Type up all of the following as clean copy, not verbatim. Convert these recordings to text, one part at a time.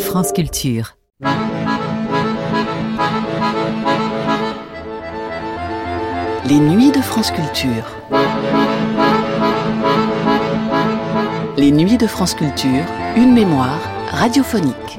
France Culture. Les nuits de France Culture. Les nuits de France Culture, une mémoire radiophonique.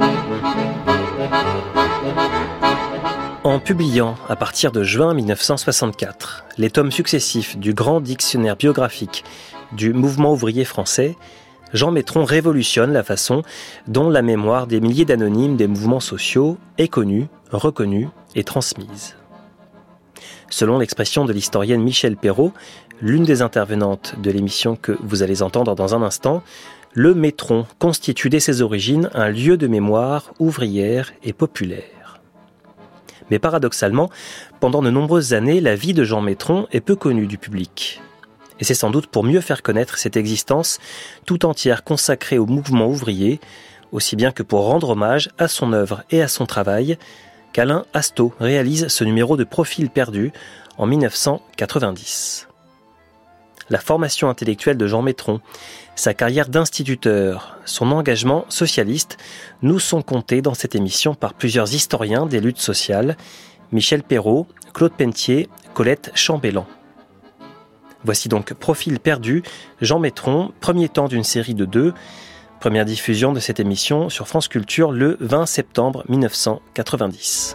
En publiant, à partir de juin 1964, les tomes successifs du grand dictionnaire biographique du mouvement ouvrier français, Jean Maitron révolutionne la façon dont la mémoire des milliers d'anonymes des mouvements sociaux est connue, reconnue et transmise. Selon l'expression de l'historienne Michèle Perrault, l'une des intervenantes de l'émission que vous allez entendre dans un instant, le Maitron constitue dès ses origines un lieu de mémoire ouvrière et populaire. Mais paradoxalement, pendant de nombreuses années, la vie de Jean Maitron est peu connue du public. Et c'est sans doute pour mieux faire connaître cette existence tout entière consacrée au mouvement ouvrier, aussi bien que pour rendre hommage à son œuvre et à son travail, qu'Alain Astaud réalise ce numéro de Profil perdu en 1990. La formation intellectuelle de Jean Maitron, sa carrière d'instituteur, son engagement socialiste nous sont contés dans cette émission par plusieurs historiens des luttes sociales, Michèle Perrault, Claude Pentier, Colette Chambellan. Voici donc Profil perdu, Jean Maitron, premier temps d'une série de 2, première diffusion de cette émission sur France Culture le 20 septembre 1990.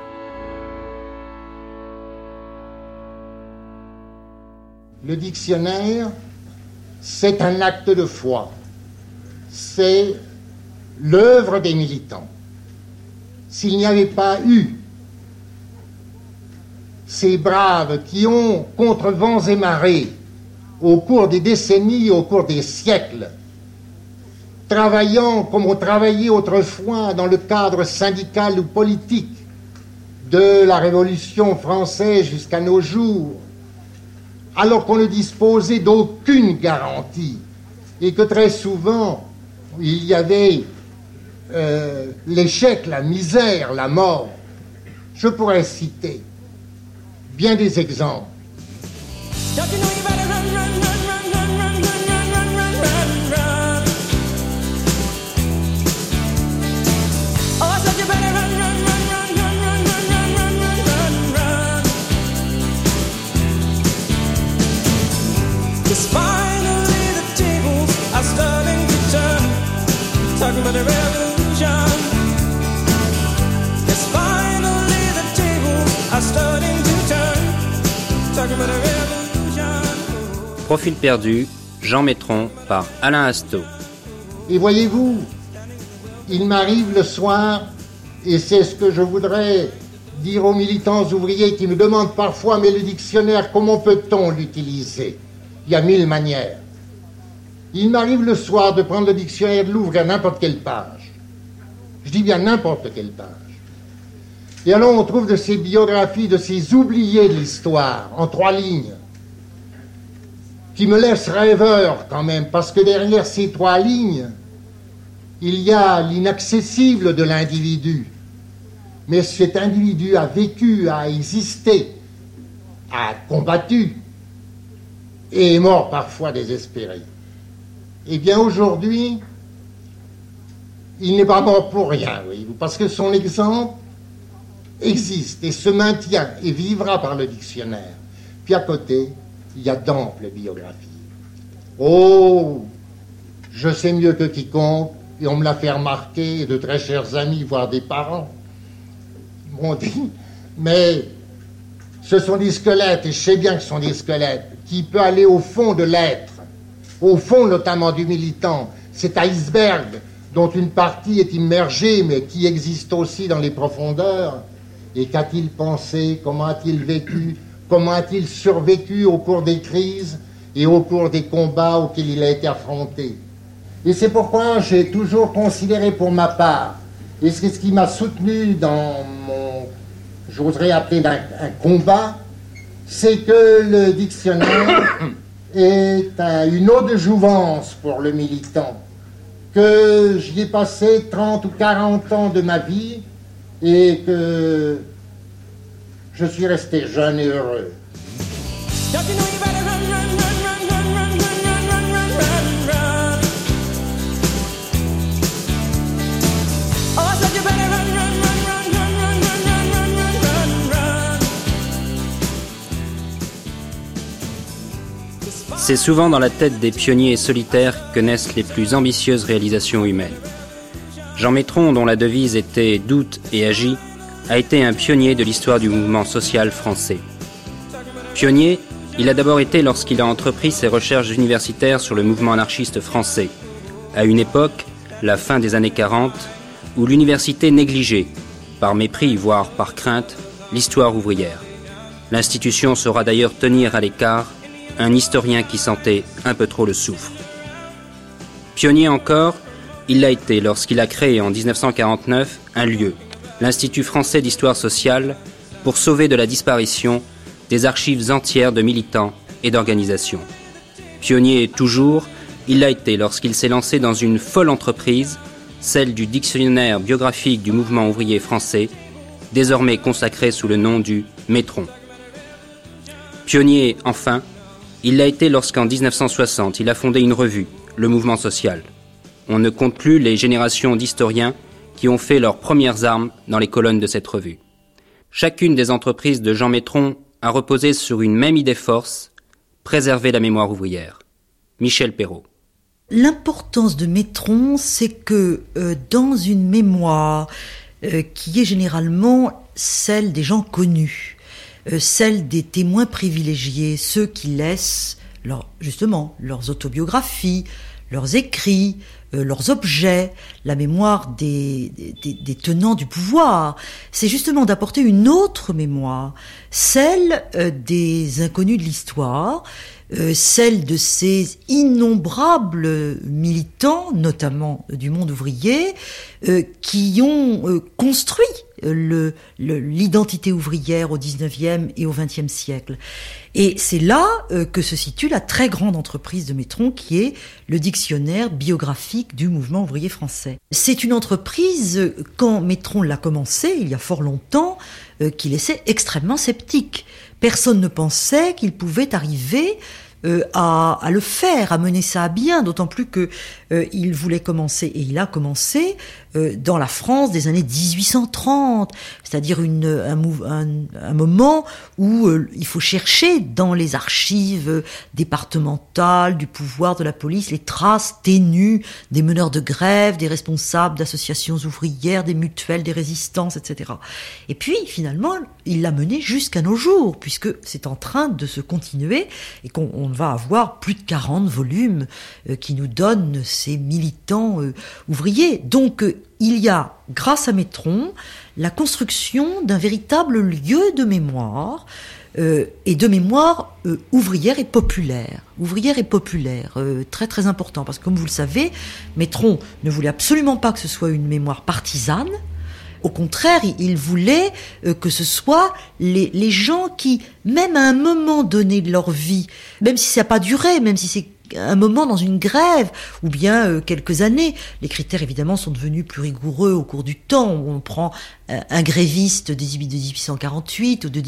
Le dictionnaire, c'est un acte de foi. C'est l'œuvre des militants. S'il n'y avait pas eu ces braves qui ont, contre vents et marées, au cours des décennies, au cours des siècles, travaillant comme on travaillait autrefois dans le cadre syndical ou politique, de la Révolution française jusqu'à nos jours, alors qu'on ne disposait d'aucune garantie, et que très souvent, il y avait l'échec, la misère, la mort. Je pourrais citer bien des exemples. Profil perdu, Jean Maitron par Alain Astaud. Et voyez-vous, il m'arrive le soir, et c'est ce que je voudrais dire aux militants ouvriers qui me demandent parfois, mais le dictionnaire, comment peut-on l'utiliser? Il y a 1000 manières. Il m'arrive le soir de prendre le dictionnaire, de l'ouvrir à n'importe quelle page. Je dis bien n'importe quelle page. Et alors on trouve de ces biographies, de ces oubliés de l'histoire, en 3 lignes, qui me laissent rêveur quand même, parce que derrière ces 3 lignes, il y a l'inaccessible de l'individu. Mais cet individu a vécu, a existé, a combattu, et est mort parfois désespéré. Eh bien aujourd'hui, il n'est pas mort pour rien, voyez-vous, parce que son exemple existe et se maintient et vivra par le dictionnaire. Puis à côté, il y a d'amples biographies. Oh, je sais mieux que quiconque, et on me l'a fait remarquer, et de très chers amis, voire des parents, m'ont dit, mais ce sont des squelettes, et je sais bien que ce sont des squelettes, qui peuvent aller au fond de l'être, au fond notamment du militant, cet iceberg dont une partie est immergée, mais qui existe aussi dans les profondeurs. Et qu'a-t-il pensé? Comment a-t-il vécu? Comment a-t-il survécu au cours des crises et au cours des combats auxquels il a été affronté? Et c'est pourquoi j'ai toujours considéré pour ma part, et c'est ce qui m'a soutenu dans mon, j'oserais appeler un combat, c'est que le dictionnaire est une eau de jouvence pour le militant, que j'y ai passé 30 ou 40 ans de ma vie et que je suis resté jeune et heureux. Oh, I said you better C'est souvent dans la tête des pionniers solitaires que naissent les plus ambitieuses réalisations humaines. Jean Métron, dont la devise était « doute et agis », a été un pionnier de l'histoire du mouvement social français. Pionnier, il a d'abord été lorsqu'il a entrepris ses recherches universitaires sur le mouvement anarchiste français, à une époque, la fin des années 40, où l'université négligeait, par mépris voire par crainte, l'histoire ouvrière. L'institution saura d'ailleurs tenir à l'écart un historien qui sentait un peu trop le soufre. Pionnier encore, il l'a été lorsqu'il a créé en 1949 un lieu, l'Institut français d'histoire sociale, pour sauver de la disparition des archives entières de militants et d'organisations. Pionnier toujours, il l'a été lorsqu'il s'est lancé dans une folle entreprise, celle du dictionnaire biographique du mouvement ouvrier français, désormais consacré sous le nom du Métron. Pionnier, enfin, il l'a été lorsqu'en 1960, il a fondé une revue, Le Mouvement Social. On ne compte plus les générations d'historiens qui ont fait leurs premières armes dans les colonnes de cette revue. Chacune des entreprises de Jean Métron a reposé sur une même idée force, préserver la mémoire ouvrière. Michel Perrault. L'importance de Métron, c'est que dans une mémoire qui est généralement celle des gens connus, celle des témoins privilégiés, ceux qui laissent leurs autobiographies, leurs écrits, leurs objets, la mémoire des tenants du pouvoir, c'est justement d'apporter une autre mémoire, celle des inconnus de l'histoire, celle de ces innombrables militants, notamment du monde ouvrier, qui ont construit l'identité ouvrière au XIXe et au XXe siècle. Et c'est là que se situe la très grande entreprise de Métron, qui est le dictionnaire biographique du mouvement ouvrier français. C'est une entreprise, quand Métron l'a commencé, il y a fort longtemps, qui laissait extrêmement sceptique. Personne ne pensait qu'il pouvait arriver à le faire, à mener ça à bien, d'autant plus que il voulait commencer, et il a commencé dans la France des années 1830, c'est-à-dire un moment où il faut chercher dans les archives départementales, du pouvoir, de la police, les traces ténues des meneurs de grève, des responsables d'associations ouvrières, des mutuelles, des résistances, etc. Et puis, finalement, il l'a mené jusqu'à nos jours, puisque c'est en train de se continuer, et qu'on va avoir plus de 40 volumes qui nous donnent ces militants ouvriers. Donc, il y a, grâce à Métron, la construction d'un véritable lieu de mémoire, et de mémoire ouvrière et populaire. Ouvrière et populaire, très très important, parce que comme vous le savez, Métron ne voulait absolument pas que ce soit une mémoire partisane. Au contraire, il voulait que ce soit les gens qui, même à un moment donné de leur vie, même si ça n'a pas duré, même si c'est un moment dans une grève, ou bien quelques années. Les critères, évidemment, sont devenus plus rigoureux au cours du temps. On prend un gréviste de 1848 ou de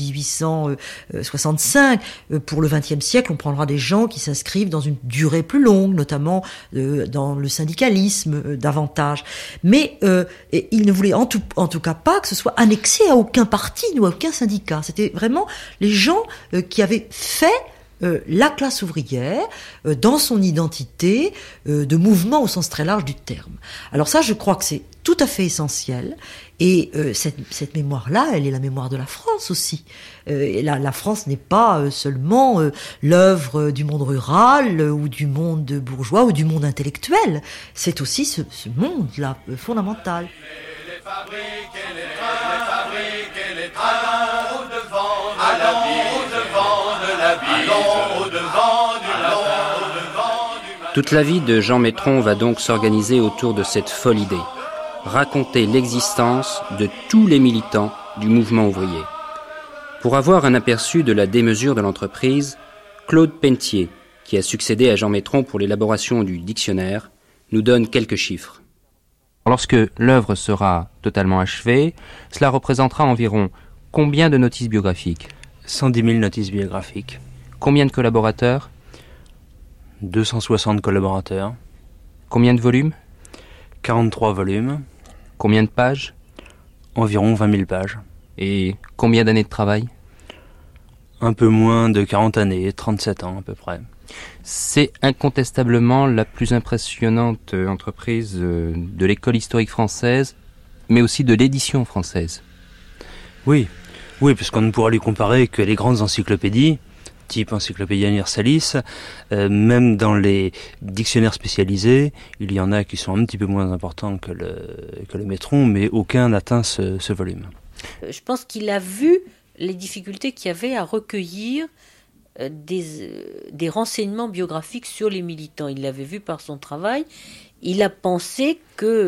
1865. Pour le XXe siècle, on prendra des gens qui s'inscrivent dans une durée plus longue, notamment dans le syndicalisme davantage. Mais il ne voulait en tout cas pas que ce soit annexé à aucun parti ou à aucun syndicat. C'était vraiment les gens qui avaient fait la classe ouvrière dans son identité de mouvement au sens très large du terme. Alors ça, je crois que c'est tout à fait essentiel, et cette mémoire-là, elle est la mémoire de la France aussi. Et la France n'est pas seulement l'œuvre du monde rural ou du monde bourgeois ou du monde intellectuel, c'est aussi ce monde-là fondamental. Les fabriques et les trains, au-devant de la ville, Toute la vie de Jean Métron va donc s'organiser autour de cette folle idée, raconter l'existence de tous les militants du mouvement ouvrier. Pour avoir un aperçu de la démesure de l'entreprise, Claude Pentier, qui a succédé à Jean Métron pour l'élaboration du dictionnaire, nous donne quelques chiffres. Lorsque l'œuvre sera totalement achevée, cela représentera environ combien de notices biographiques ? 110 000 notices biographiques. Combien de collaborateurs ? 260 collaborateurs. Combien de volumes ? 43 volumes. Combien de pages ? Environ 20 000 pages. Et combien d'années de travail ? Un peu moins de 40 années, 37 ans à peu près. C'est incontestablement la plus impressionnante entreprise de l'école historique française, mais aussi de l'édition française. Oui, puisqu'on ne pourra lui comparer que les grandes encyclopédies, type Encyclopédia Universalis. Même dans les dictionnaires spécialisés, il y en a qui sont un petit peu moins importants que le Métron, mais aucun n'atteint ce volume. Je pense qu'il a vu les difficultés qu'il y avait à recueillir des renseignements biographiques sur les militants. Il l'avait vu par son travail. Il a pensé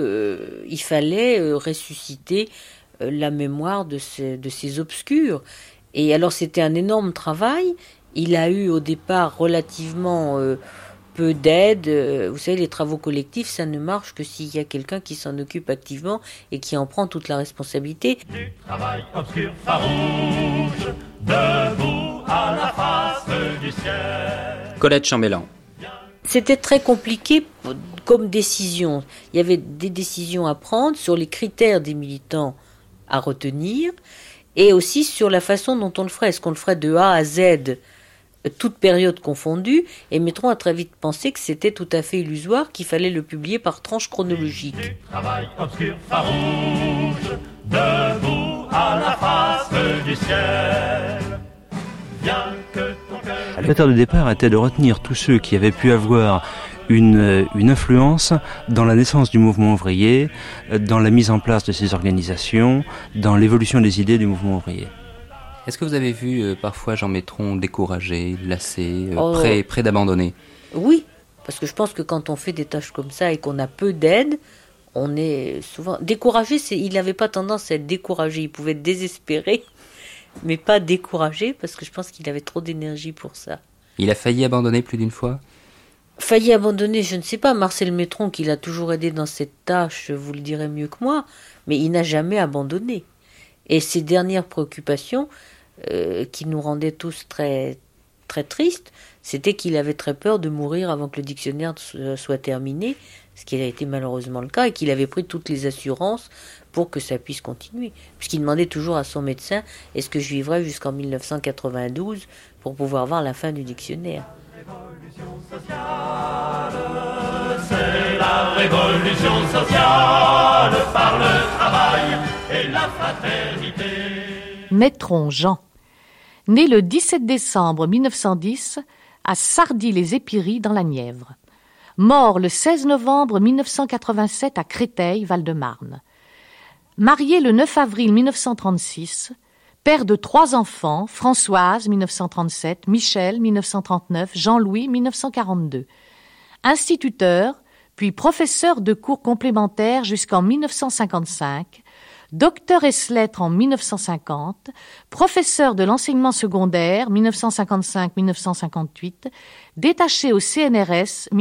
qu'il fallait ressusciter la mémoire de ces obscurs. Et alors c'était un énorme travail. Il a eu au départ relativement peu d'aide. Vous savez, les travaux collectifs, ça ne marche que s'il y a quelqu'un qui s'en occupe activement et qui en prend toute la responsabilité. Du travail obscur farouche, debout à la face du ciel. Colette Chambellan. C'était très compliqué comme décision. Il y avait des décisions à prendre sur les critères des militants à retenir et aussi sur la façon dont on le ferait. Est-ce qu'on le ferait de A à Z, toute période confondue? Et Métron a très vite pensé que c'était tout à fait illusoire, qu'il fallait le publier par tranche chronologique. Du travail obscur farouche, debout à la face du ciel. Bien que ton cœur... Le critère de départ était de retenir tous ceux qui avaient pu avoir une influence dans la naissance du mouvement ouvrier, dans la mise en place de ces organisations, dans l'évolution des idées du mouvement ouvrier. Est-ce que vous avez vu parfois Jean Métron découragé, lassé, prêt d'abandonner? Oui, parce que je pense que quand on fait des tâches comme ça et qu'on a peu d'aide, on est souvent découragé. Il n'avait pas tendance à être découragé, il pouvait être désespéré, mais pas découragé, parce que je pense qu'il avait trop d'énergie pour ça. Il a failli abandonner plus d'une fois? Failli abandonner, je ne sais pas. Marcel Métron, qui l'a toujours aidé dans cette tâche, vous le direz mieux que moi, mais il n'a jamais abandonné. Et ses dernières préoccupations, qui nous rendaient tous très, très tristes, c'était qu'il avait très peur de mourir avant que le dictionnaire soit terminé, ce qui a été malheureusement le cas, et qu'il avait pris toutes les assurances pour que ça puisse continuer. Puisqu'il demandait toujours à son médecin, est-ce que je vivrai jusqu'en 1992 pour pouvoir voir la fin du dictionnaire. C'est la révolution sociale par le travail et la fraternité. Métron Jean, né le 17 décembre 1910 à Sardy-les-Épiries dans la Nièvre. Mort le 16 novembre 1987 à Créteil, Val-de-Marne. Marié le 9 avril 1936, père de 3 enfants, Françoise, 1937, Michel, 1939, Jean-Louis, 1942. Instituteur, puis professeur de cours complémentaires jusqu'en 1955, docteur ès lettres en 1950, professeur de l'enseignement secondaire, 1955-1958, détaché au CNRS,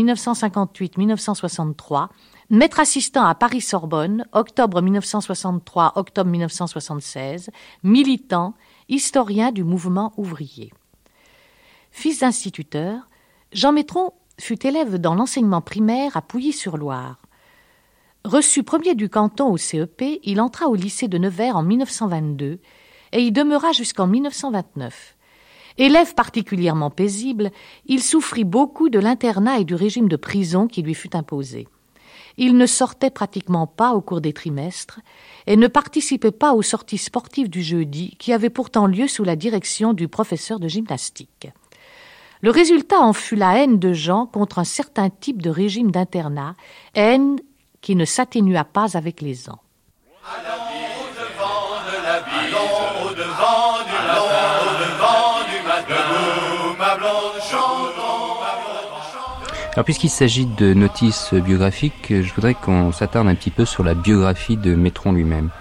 1958-1963, maître assistant à Paris-Sorbonne, octobre 1963, octobre 1976, militant, historien du mouvement ouvrier. Fils d'instituteur, Jean Métron fut élève dans l'enseignement primaire à Pouilly-sur-Loire. Reçu premier du canton au CEP, il entra au lycée de Nevers en 1922 et y demeura jusqu'en 1929. Élève particulièrement paisible, il souffrit beaucoup de l'internat et du régime de prison qui lui fut imposé. Il ne sortait pratiquement pas au cours des trimestres et ne participait pas aux sorties sportives du jeudi qui avaient pourtant lieu sous la direction du professeur de gymnastique. Le résultat en fut la haine de Jean contre un certain type de régime d'internat, haine qui ne s'atténua pas avec les ans. Allons au-devant de la vie, allons au-devant du matin, au-devant du matin, debout, ma blonde, chantons, ma blonde, chantons. Alors puisqu'il s'agit de notices biographiques, je voudrais qu'on s'attarde un petit peu sur la biographie de Métron lui-même.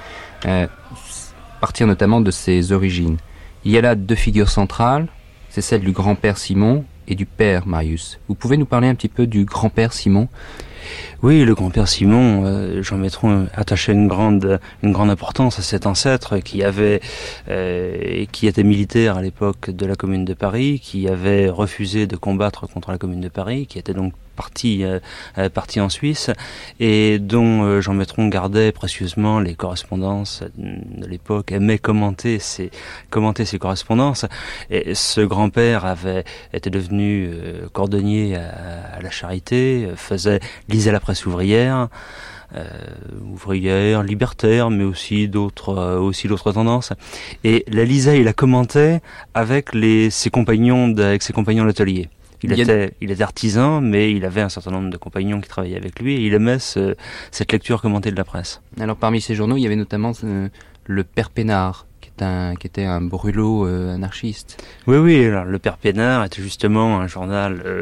Partir notamment de ses origines. Il y a là 2 figures centrales, c'est celle du grand-père Simon et du père Marius. Vous pouvez nous parler un petit peu du grand-père Simon ? Oui, le grand-père Simon, Jean Métron attachait une grande importance à cet ancêtre qui était militaire à l'époque de la Commune de Paris, qui avait refusé de combattre contre la Commune de Paris, qui était donc parti en Suisse, et dont Jean Métron gardait précieusement les correspondances de l'époque, aimait commenter ces correspondances. Et ce grand-père était devenu cordonnier à la Charité, lisait la presse ouvrière, libertaire, mais aussi d'autres tendances. Et la lisait et la commentait avec ses compagnons d'atelier. Il était artisan, mais il avait un certain nombre de compagnons qui travaillaient avec lui, et il aimait cette lecture commentée de la presse. Alors parmi ces journaux, il y avait notamment le Père Pénard, qui était un brûlot anarchiste. Oui, alors le Père Pénard était justement un journal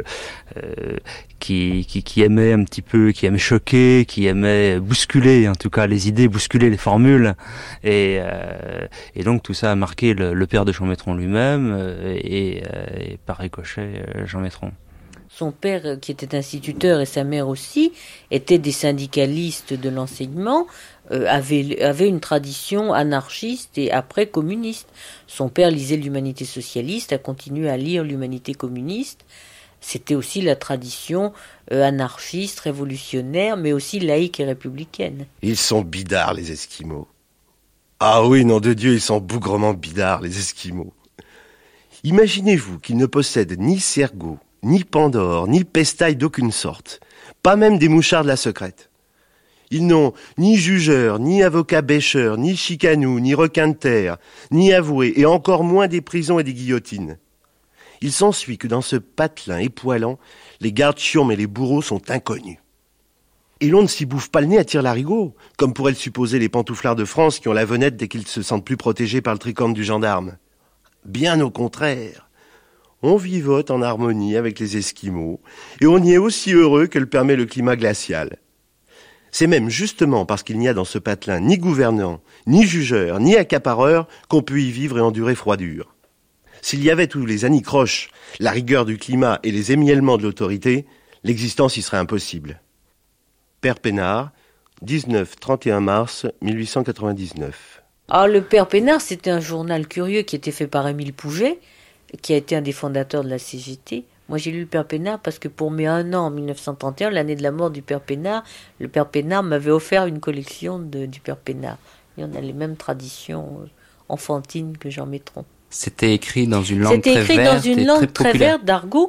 qui aimait un petit peu, qui aimait choquer, qui aimait bousculer en tout cas les idées, bousculer les formules, et donc tout ça a marqué le père de Jean Métron lui-même et par ricochet Jean Métron. Son père, qui était instituteur, et sa mère aussi, étaient des syndicalistes de l'enseignement, avait une tradition anarchiste et après communiste. Son père lisait l'Humanité socialiste, a continué à lire l'Humanité communiste. C'était aussi la tradition anarchiste, révolutionnaire, mais aussi laïque et républicaine. Ils sont bidards, les Esquimaux. Ah oui, nom de Dieu, ils sont bougrement bidards, les Esquimaux. Imaginez-vous qu'ils ne possèdent ni cerveau, ni Pandore, ni pestaille d'aucune sorte, pas même des mouchards de la secrète. Ils n'ont ni jugeur, ni avocat bêcheur, ni chicanou, ni requin de terre, ni avoué, et encore moins des prisons et des guillotines. Il s'ensuit que dans ce patelin époilant, les gardes chiourmes et les bourreaux sont inconnus. Et l'on ne s'y bouffe pas le nez à tire-larigot, comme pourraient le supposer les pantouflards de France qui ont la venette dès qu'ils se sentent plus protégés par le tricorne du gendarme. Bien au contraire. On vivote en harmonie avec les Esquimaux, et on y est aussi heureux que le permet le climat glacial. C'est même justement parce qu'il n'y a dans ce patelin ni gouvernant, ni jugeur, ni accapareur qu'on peut y vivre et endurer froidure. S'il y avait tous les anicroches, la rigueur du climat et les émiellements de l'autorité, l'existence y serait impossible. Père Pénard, 19-31 mars 1899. Ah, le Père Pénard, c'était un journal curieux qui était fait par Émile Pouget, qui a été un des fondateurs de la CGT. Moi, j'ai lu le Père Pénard parce que pour mes 1 an, en 1931, l'année de la mort du Père Pénard, le Père Pénard m'avait offert une collection du Père Pénard. Et on a les mêmes traditions enfantines que Jean Métron. C'était écrit dans une langue très verte. C'était écrit dans une langue très verte d'argot.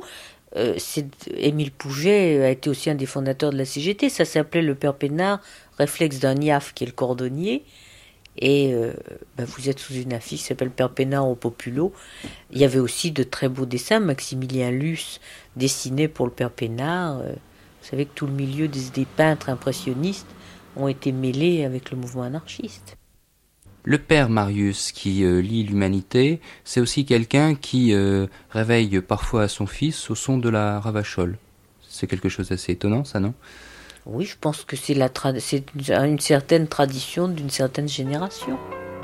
Émile Pouget a été aussi un des fondateurs de la CGT. Ça s'appelait le Père Pénard, réflexe d'un niaf qui est le cordonnier. Et vous êtes sous une affiche qui s'appelle Père Pénard au Populo. Il y avait aussi de très beaux dessins. Maximilien Luce dessinait pour le Père Pénard. Vous savez que tout le milieu des peintres impressionnistes ont été mêlés avec le mouvement anarchiste. Le père Marius qui lit l'Humanité, c'est aussi quelqu'un qui réveille parfois son fils au son de la ravachole. C'est quelque chose d'assez étonnant, ça, non ? Oui, je pense que c'est une certaine tradition d'une certaine génération.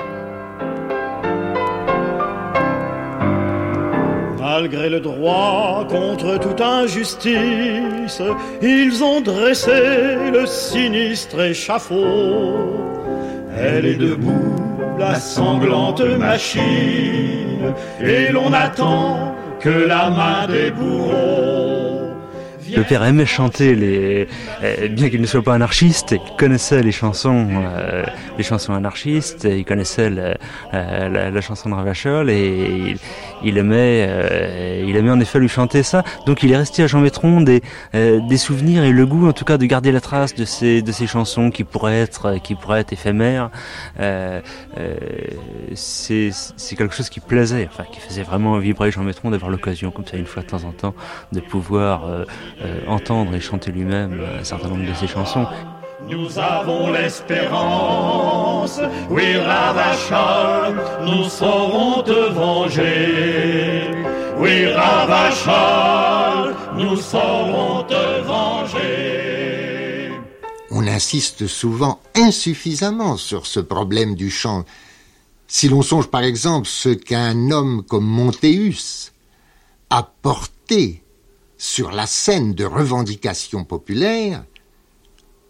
Malgré le droit contre toute injustice, ils ont dressé le sinistre échafaud. Elle est debout, la sanglante machine, et l'on attend que la main des bourreaux. Le père aimait chanter bien qu'il ne soit pas anarchiste, il connaissait les chansons anarchistes, il connaissait la chanson de Ravachol et il aimait en effet lui chanter ça. Donc il est resté à Jean Métron des souvenirs et le goût en tout cas de garder la trace de ces chansons qui pourraient être éphémères. C'est quelque chose qui plaisait, enfin qui faisait vraiment vibrer Jean Métron d'avoir l'occasion comme ça une fois de temps en temps de pouvoir entendre et chanter lui-même un certain nombre de ses chansons. Nous avons l'espérance, oui Ravachol, nous saurons te venger. Oui Ravachol, nous saurons te venger. On insiste souvent insuffisamment sur ce problème du chant. Si l'on songe par exemple ce qu'un homme comme Montéus a porté sur la scène de revendication populaire,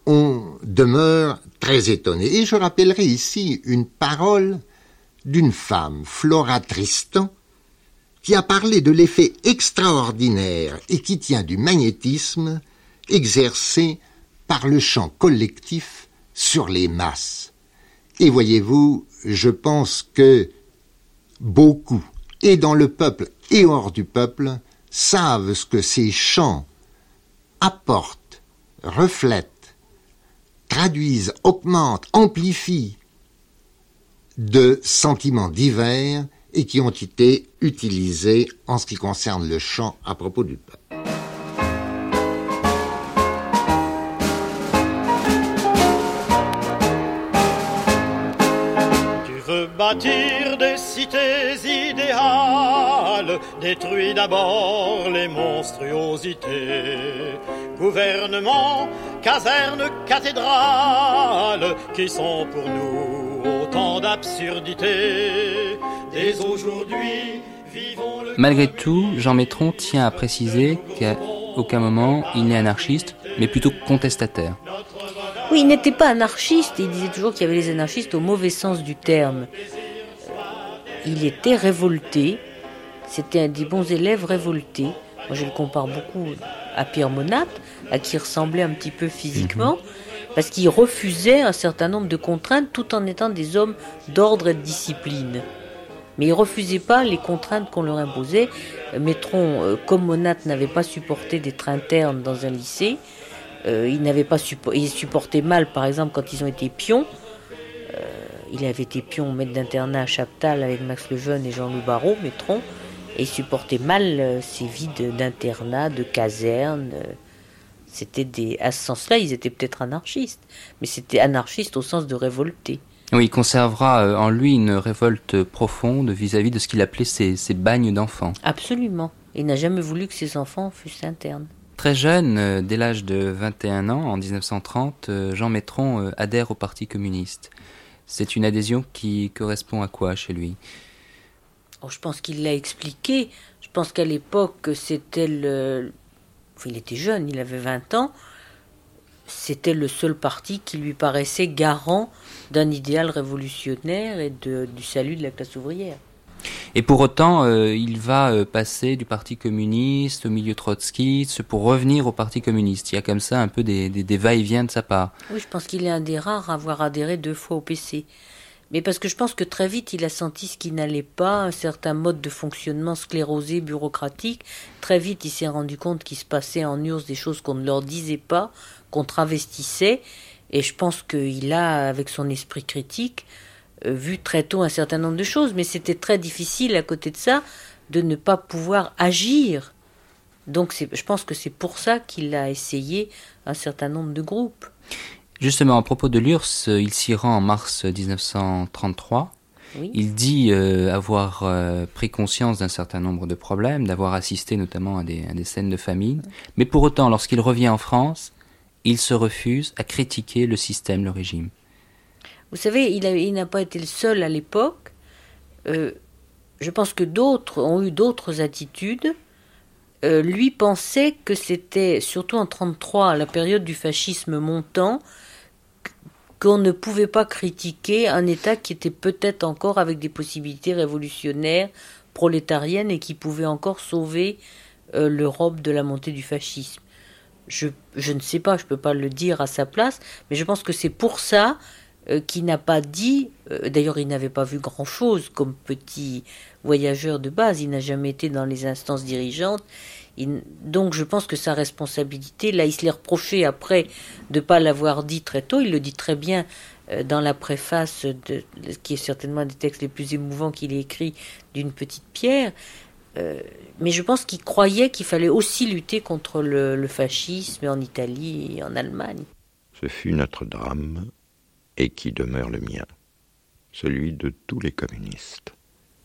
on demeure très étonné. Et je rappellerai ici une parole d'une femme, Flora Tristan, qui a parlé de l'effet extraordinaire et qui tient du magnétisme exercé par le chant collectif sur les masses. Et voyez-vous, je pense que beaucoup, et dans le peuple et hors du peuple, savent ce que ces chants apportent, reflètent, traduisent, augmentent, amplifient de sentiments divers et qui ont été utilisés en ce qui concerne le chant à propos du peuple. Bâtir des cités idéales, détruis d'abord les monstruosités. Gouvernement, caserne, cathédrale, qui sont pour nous autant d'absurdités. Dès aujourd'hui, vivons le... Malgré tout, Jean Maitron tient à préciser qu'à aucun moment il n'est anarchiste, mais plutôt contestataire. Oui, il n'était pas anarchiste, il disait toujours qu'il y avait les anarchistes au mauvais sens du terme. Il était révolté, c'était un des bons élèves révoltés. Moi je le compare beaucoup à Pierre Monat, à qui il ressemblait un petit peu physiquement, parce qu'il refusait un certain nombre de contraintes tout en étant des hommes d'ordre et de discipline. Mais il ne refusait pas les contraintes qu'on leur imposait. Maitron, comme Monat, n'avait pas supporté d'être interne dans un lycée. Il supportait mal, par exemple, quand ils ont été pions. Il avait été pion maître d'internat à Chaptal avec Max Lejeune et Jean-Louis Barrault, Maitron, et il supportait mal ces vies d'internat, de caserne. À ce sens-là, ils étaient peut-être anarchistes, mais c'était anarchiste au sens de révolté. Oui, il conservera en lui une révolte profonde vis-à-vis de ce qu'il appelait ses bagnes d'enfants. Absolument. Il n'a jamais voulu que ses enfants fussent internes. Très jeune, dès l'âge de 21 ans, en 1930, Jean Maitron adhère au Parti communiste. C'est une adhésion qui correspond à quoi chez lui ? Je pense qu'il l'a expliqué. Je pense qu'à l'époque, c'était il était jeune, il avait 20 ans. C'était le seul parti qui lui paraissait garant d'un idéal révolutionnaire et du salut de la classe ouvrière. Et pour autant, il va passer du Parti communiste au milieu trotskiste pour revenir au Parti communiste. Il y a comme ça un peu des va-et-vient de sa part. Oui, je pense qu'il est un des rares à avoir adhéré 2 fois au PC. Mais parce que je pense que très vite, il a senti ce qui n'allait pas, un certain mode de fonctionnement sclérosé, bureaucratique. Très vite, il s'est rendu compte qu'il se passait en URSS des choses qu'on ne leur disait pas, qu'on travestissait. Et je pense qu'il a, avec son esprit critique, vu très tôt un certain nombre de choses, mais c'était très difficile à côté de ça de ne pas pouvoir agir. Donc je pense que c'est pour ça qu'il a essayé un certain nombre de groupes. Justement, à propos de l'URSS, il s'y rend en mars 1933. Oui. Il dit avoir pris conscience d'un certain nombre de problèmes, d'avoir assisté notamment à des scènes de famine. Mais pour autant, lorsqu'il revient en France, il se refuse à critiquer le système, le régime. Vous savez, il n'a pas été le seul à l'époque. Je pense que d'autres ont eu d'autres attitudes. Lui pensait que c'était, surtout en 1933, à la période du fascisme montant, qu'on ne pouvait pas critiquer un État qui était peut-être encore avec des possibilités révolutionnaires, prolétariennes, et qui pouvait encore sauver l'Europe de la montée du fascisme. Je ne sais pas, je ne peux pas le dire à sa place, mais je pense que c'est pour ça qu'il n'a pas dit, d'ailleurs il n'avait pas vu grand-chose comme petit voyageur de base, il n'a jamais été dans les instances dirigeantes, donc je pense que sa responsabilité, là il se l'est reproché après de ne pas l'avoir dit très tôt, il le dit très bien dans la préface, qui est certainement un des textes les plus émouvants qu'il ait écrit, d'une petite pierre, mais je pense qu'il croyait qu'il fallait aussi lutter contre le fascisme en Italie et en Allemagne. Ce fut notre drame, et qui demeure le mien, celui de tous les communistes.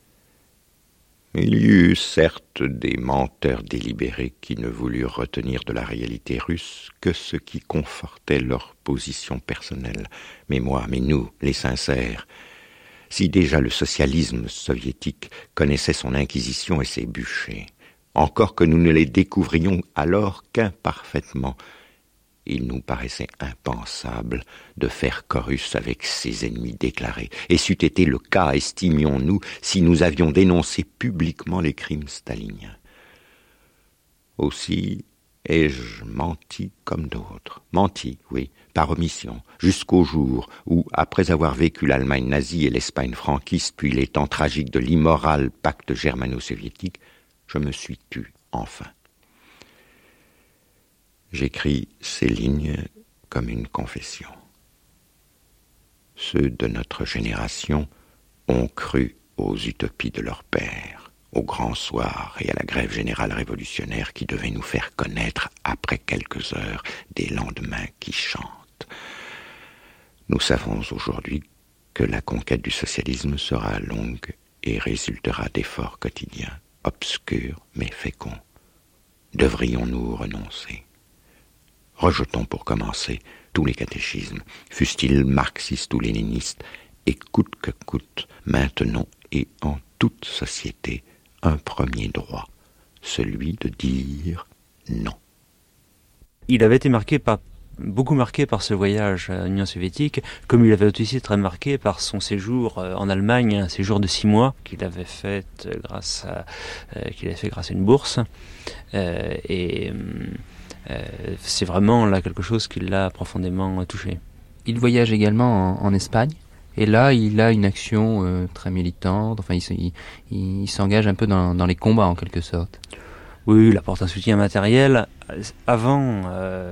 Il y eut certes des menteurs délibérés qui ne voulurent retenir de la réalité russe que ce qui confortait leur position personnelle. Mais moi, mais nous, les sincères, si déjà le socialisme soviétique connaissait son inquisition et ses bûchers, encore que nous ne les découvrions alors qu'imparfaitement, il nous paraissait impensable de faire chorus avec ses ennemis déclarés. Et c'eût été le cas, estimions-nous, si nous avions dénoncé publiquement les crimes staliniens. Aussi ai-je menti comme d'autres. Menti, oui, par omission, jusqu'au jour où, après avoir vécu l'Allemagne nazie et l'Espagne franquiste, puis les temps tragiques de l'immoral pacte germano-soviétique, je me suis tu, enfin. J'écris ces lignes comme une confession. Ceux de notre génération ont cru aux utopies de leur père, au grand soir et à la grève générale révolutionnaire qui devait nous faire connaître, après quelques heures, des lendemains qui chantent. Nous savons aujourd'hui que la conquête du socialisme sera longue et résultera d'efforts quotidiens, obscurs mais féconds. Devrions-nous renoncer ? Rejetons pour commencer tous les catéchismes, fussent-ils marxistes ou léninistes, et coûte que coûte, maintenons et en toute société un premier droit, celui de dire non. Il avait été beaucoup marqué par ce voyage à l'Union soviétique, comme il avait aussi été très marqué par son séjour en Allemagne, un séjour de 6 mois qu'il avait fait grâce à une bourse. C'est vraiment là quelque chose qui l'a profondément touché. Il voyage également en Espagne. Et là, il a une action très militante. Enfin, il s'engage un peu dans les combats, en quelque sorte. Oui, il apporte un soutien matériel avant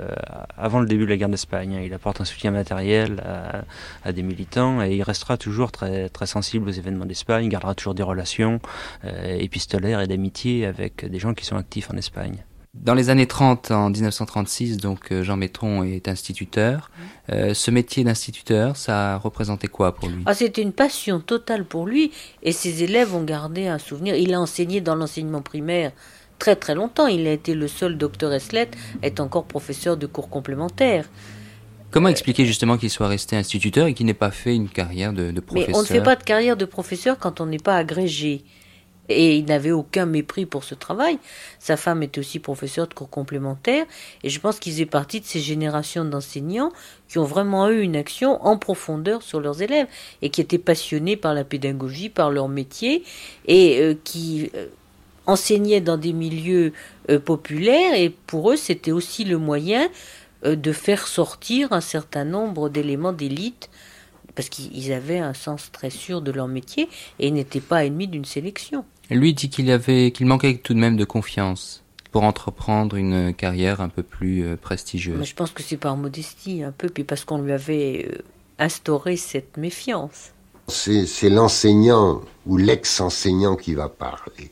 le début de la guerre d'Espagne. Il apporte un soutien matériel à des militants et il restera toujours très, très sensible aux événements d'Espagne. Il gardera toujours des relations épistolaires et d'amitié avec des gens qui sont actifs en Espagne. Dans les années 30, en 1936, donc Jean Métron est instituteur. Ce métier d'instituteur, ça représentait quoi pour lui ? C'était une passion totale pour lui et ses élèves ont gardé un souvenir. Il a enseigné dans l'enseignement primaire très très longtemps. Il a été le seul docteur Eslet à être encore professeur de cours complémentaires. Comment expliquer justement qu'il soit resté instituteur et qu'il n'ait pas fait une carrière de professeur ? Mais on ne fait pas de carrière de professeur quand on n'est pas agrégé. Et il n'avait aucun mépris pour ce travail. Sa femme était aussi professeure de cours complémentaires. Et je pense qu'il faisait partie de ces générations d'enseignants qui ont vraiment eu une action en profondeur sur leurs élèves et qui étaient passionnés par la pédagogie, par leur métier et qui enseignaient dans des milieux populaires. Et pour eux, c'était aussi le moyen de faire sortir un certain nombre d'éléments d'élite parce qu'ils avaient un sens très sûr de leur métier et n'étaient pas ennemis d'une sélection. Lui dit qu'il manquait tout de même de confiance pour entreprendre une carrière un peu plus prestigieuse. Mais je pense que c'est par modestie un peu, puis parce qu'on lui avait instauré cette méfiance. C'est l'enseignant ou l'ex-enseignant qui va parler.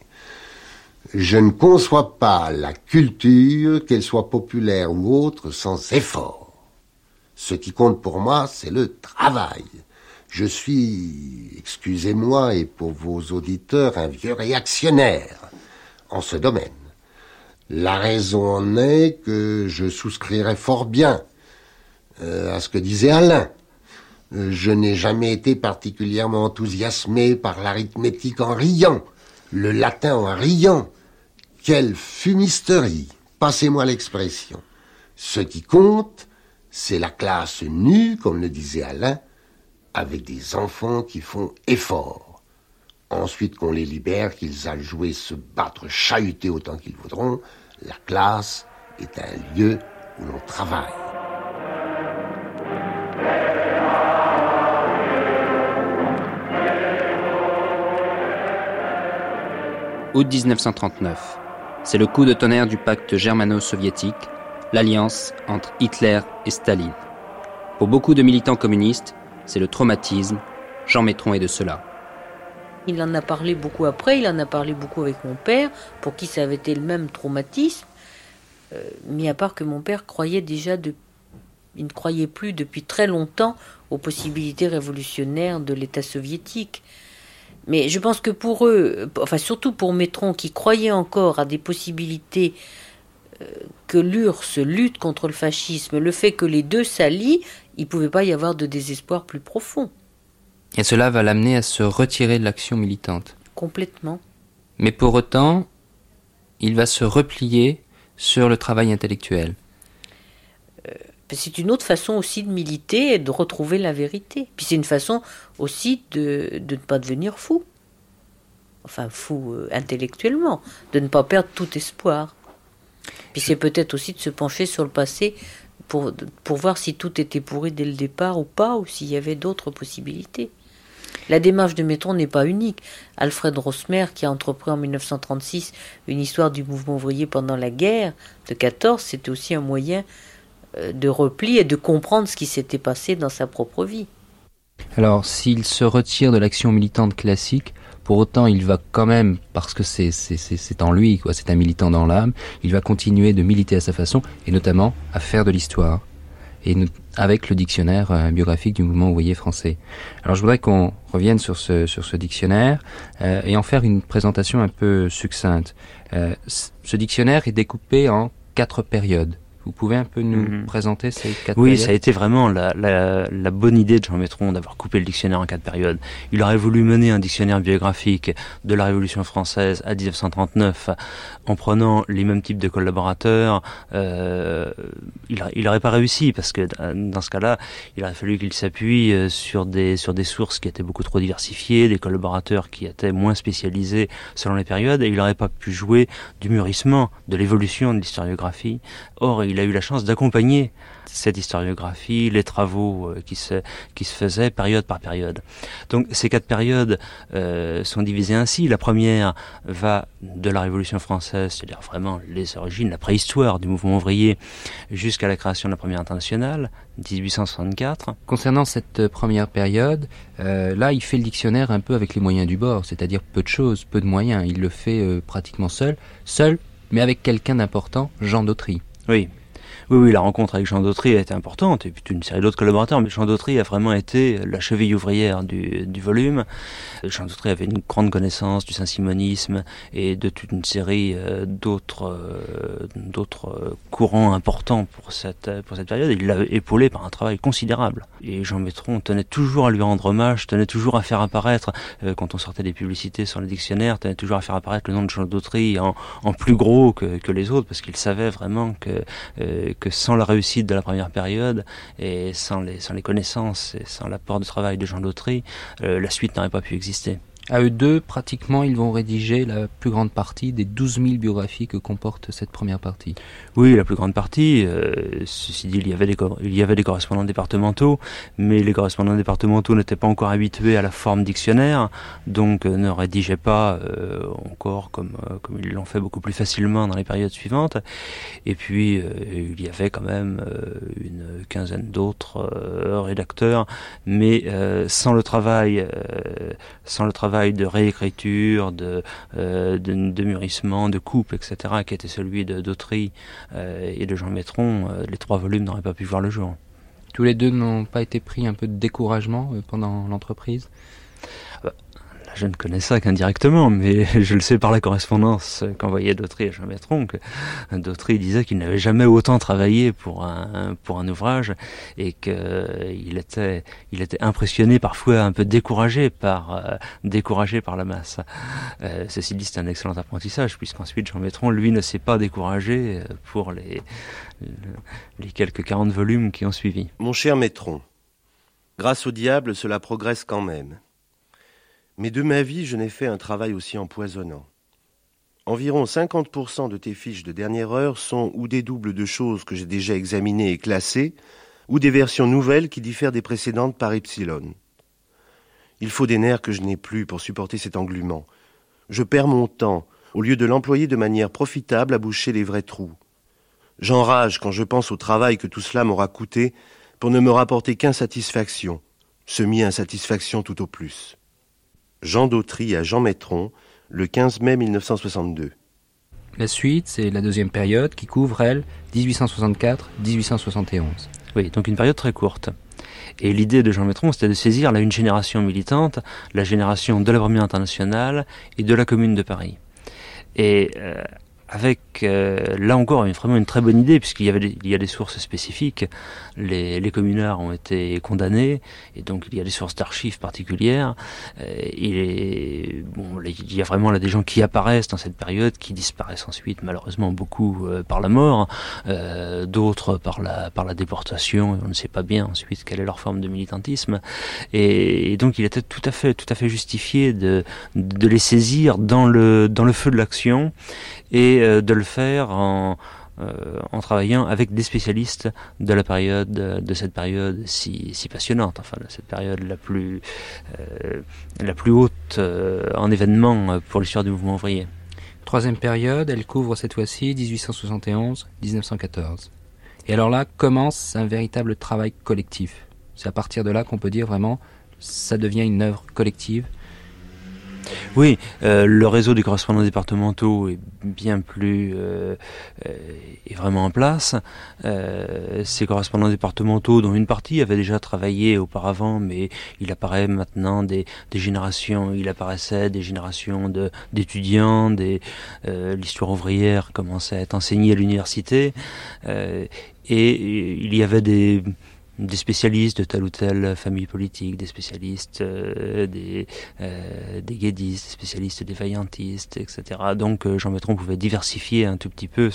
Je ne conçois pas la culture, qu'elle soit populaire ou autre, sans effort. Ce qui compte pour moi, c'est le travail. Je suis, excusez-moi, et pour vos auditeurs, un vieux réactionnaire en ce domaine. La raison en est que je souscrirais fort bien à ce que disait Alain. Je n'ai jamais été particulièrement enthousiasmé par l'arithmétique en riant, le latin en riant. Quelle fumisterie, passez-moi l'expression. Ce qui compte, c'est la classe nue, comme le disait Alain, avec des enfants qui font effort. Ensuite qu'on les libère, qu'ils aillent jouer, se battre, chahuter autant qu'ils voudront, la classe est un lieu où l'on travaille. Août 1939. C'est le coup de tonnerre du pacte germano-soviétique, l'alliance entre Hitler et Staline. Pour beaucoup de militants communistes, c'est le traumatisme. Jean Métron est de cela. Il en a parlé beaucoup après, il en a parlé beaucoup avec mon père, pour qui ça avait été le même traumatisme. Mais à part que mon père croyait déjà, il ne croyait plus depuis très longtemps aux possibilités révolutionnaires de l'État soviétique. Mais je pense que pour eux, enfin surtout pour Métron, qui croyait encore à des possibilités que l'URSS lutte contre le fascisme, le fait que les deux s'allient, il ne pouvait pas y avoir de désespoir plus profond. Et cela va l'amener à se retirer de l'action militante. Complètement. Mais pour autant, il va se replier sur le travail intellectuel. C'est une autre façon aussi de militer et de retrouver la vérité. Puis c'est une façon aussi de ne pas devenir fou. Enfin, fou intellectuellement, de ne pas perdre tout espoir. Puis c'est peut-être aussi de se pencher sur le passé pour voir si tout était pourri dès le départ ou pas, ou s'il y avait d'autres possibilités. La démarche de Métron n'est pas unique. Alfred Rosmer, qui a entrepris en 1936 une histoire du mouvement ouvrier pendant la guerre de 14, c'était aussi un moyen de repli et de comprendre ce qui s'était passé dans sa propre vie. Alors, s'il se retire de l'action militante classique, pour autant, il va quand même, parce que c'est en lui, quoi, c'est un militant dans l'âme, il va continuer de militer à sa façon, et notamment à faire de l'histoire, et avec le dictionnaire biographique du mouvement ouvrier français. Alors, je voudrais qu'on revienne sur ce dictionnaire et en faire une présentation un peu succincte. Ce dictionnaire est découpé en 4 périodes. Vous pouvez un peu nous présenter ces 4 périodes ? Oui, ça a été vraiment la bonne idée de Jean Métron d'avoir coupé le dictionnaire en 4 périodes. Il aurait voulu mener un dictionnaire biographique de la Révolution française à 1939 en prenant les mêmes types de collaborateurs. Il n'aurait pas réussi parce que dans ce cas-là, il aurait fallu qu'il s'appuie sur des sources qui étaient beaucoup trop diversifiées, des collaborateurs qui étaient moins spécialisés selon les périodes, et il n'aurait pas pu jouer du mûrissement, de l'évolution de l'historiographie. Or, il a eu la chance d'accompagner cette historiographie, les travaux qui se faisaient période par période. Donc ces 4 périodes sont divisées ainsi. La première va de la Révolution française, c'est-à-dire vraiment les origines, la préhistoire du mouvement ouvrier, jusqu'à la création de la Première Internationale, 1864. Concernant cette première période, là il fait le dictionnaire un peu avec les moyens du bord, c'est-à-dire peu de choses, peu de moyens. Il le fait pratiquement seul, mais avec quelqu'un d'important, Jean Dautry. Oui, la rencontre avec Jean Dautry a été importante, et puis une série d'autres collaborateurs, mais Jean Dautry a vraiment été la cheville ouvrière du volume. Jean Dautry avait une grande connaissance du saint-simonisme et de toute une série d'autres courants importants pour cette période. Il l'a épaulé par un travail considérable. Et Jean Métron tenait toujours à lui rendre hommage, tenait toujours à faire apparaître, quand on sortait des publicités sur le dictionnaire, tenait toujours à faire apparaître le nom de Jean Dautry en plus gros que les autres, parce qu'il savait vraiment que sans la réussite de la première période et sans les connaissances et sans l'apport de travail de Jean Dautry, la suite n'aurait pas pu exister. À eux deux, pratiquement, ils vont rédiger la plus grande partie des 12 000 biographies que comporte cette première partie. Oui, la plus grande partie. Ceci dit, il y avait des correspondants départementaux, mais les correspondants départementaux n'étaient pas encore habitués à la forme dictionnaire, donc ne rédigeaient pas encore comme ils l'ont fait beaucoup plus facilement dans les périodes suivantes. Et puis, il y avait quand même une quinzaine d'autres rédacteurs, mais sans le travail de réécriture, de mûrissement, de coupe, etc., qui était celui de Dautry et de Jean Métron, les 3 volumes n'auraient pas pu voir le jour. Tous les deux n'ont pas été pris un peu de découragement pendant l'entreprise ? Je ne connais ça qu'indirectement, mais je le sais par la correspondance qu'envoyait Dautry à Jean Métron, que Dautry disait qu'il n'avait jamais autant travaillé pour un ouvrage, et qu'il était impressionné, parfois un peu découragé par la masse. Ceci dit, c'est un excellent apprentissage, puisqu'ensuite Jean Métron, lui, ne s'est pas découragé pour les quelques 40 volumes qui ont suivi. Mon cher Métron, grâce au diable, cela progresse quand même. Mais de ma vie, je n'ai fait un travail aussi empoisonnant. Environ 50% de tes fiches de dernière heure sont ou des doubles de choses que j'ai déjà examinées et classées, ou des versions nouvelles qui diffèrent des précédentes par epsilon. Il faut des nerfs que je n'ai plus pour supporter cet englument. Je perds mon temps, au lieu de l'employer de manière profitable à boucher les vrais trous. J'enrage quand je pense au travail que tout cela m'aura coûté pour ne me rapporter qu'insatisfaction, semi-insatisfaction tout au plus. Jean Dautry à Jean Métron, le 15 mai 1962. La suite, c'est la deuxième période qui couvre, elle, 1864-1871. Oui, donc une période très courte. Et l'idée de Jean Métron, c'était de saisir là une génération militante, la génération de la Première Internationale et de la Commune de Paris. Et avec là encore vraiment une très bonne idée, puisqu'il y a des sources spécifiques. Les communards ont été condamnés, et donc il y a des sources d'archives particulières. Il y a vraiment là des gens qui apparaissent dans cette période, qui disparaissent ensuite, malheureusement beaucoup par la mort, d'autres par la déportation. On ne sait pas bien ensuite quelle est leur forme de militantisme, et donc il était tout à fait justifié de les saisir dans le feu de l'action, et de le faire en travaillant avec des spécialistes de cette période si passionnante, enfin de cette période la plus haute en événements pour l'histoire du mouvement ouvrier. Troisième période, elle couvre cette fois-ci 1871-1914. Et alors là commence un véritable travail collectif. C'est à partir de là qu'on peut dire vraiment ça devient une œuvre collective. Oui, le réseau des correspondants départementaux est bien plus est vraiment en place. Ces correspondants départementaux, dont une partie avait déjà travaillé auparavant, mais il apparaît maintenant des générations. Il apparaissait des générations d'étudiants, l'histoire ouvrière commençait à être enseignée à l'université, et il y avait des spécialistes de telle ou telle famille politique, des spécialistes des guédistes, des spécialistes des vaillantistes, etc. Donc Jean Maitron pouvait diversifier un tout petit peu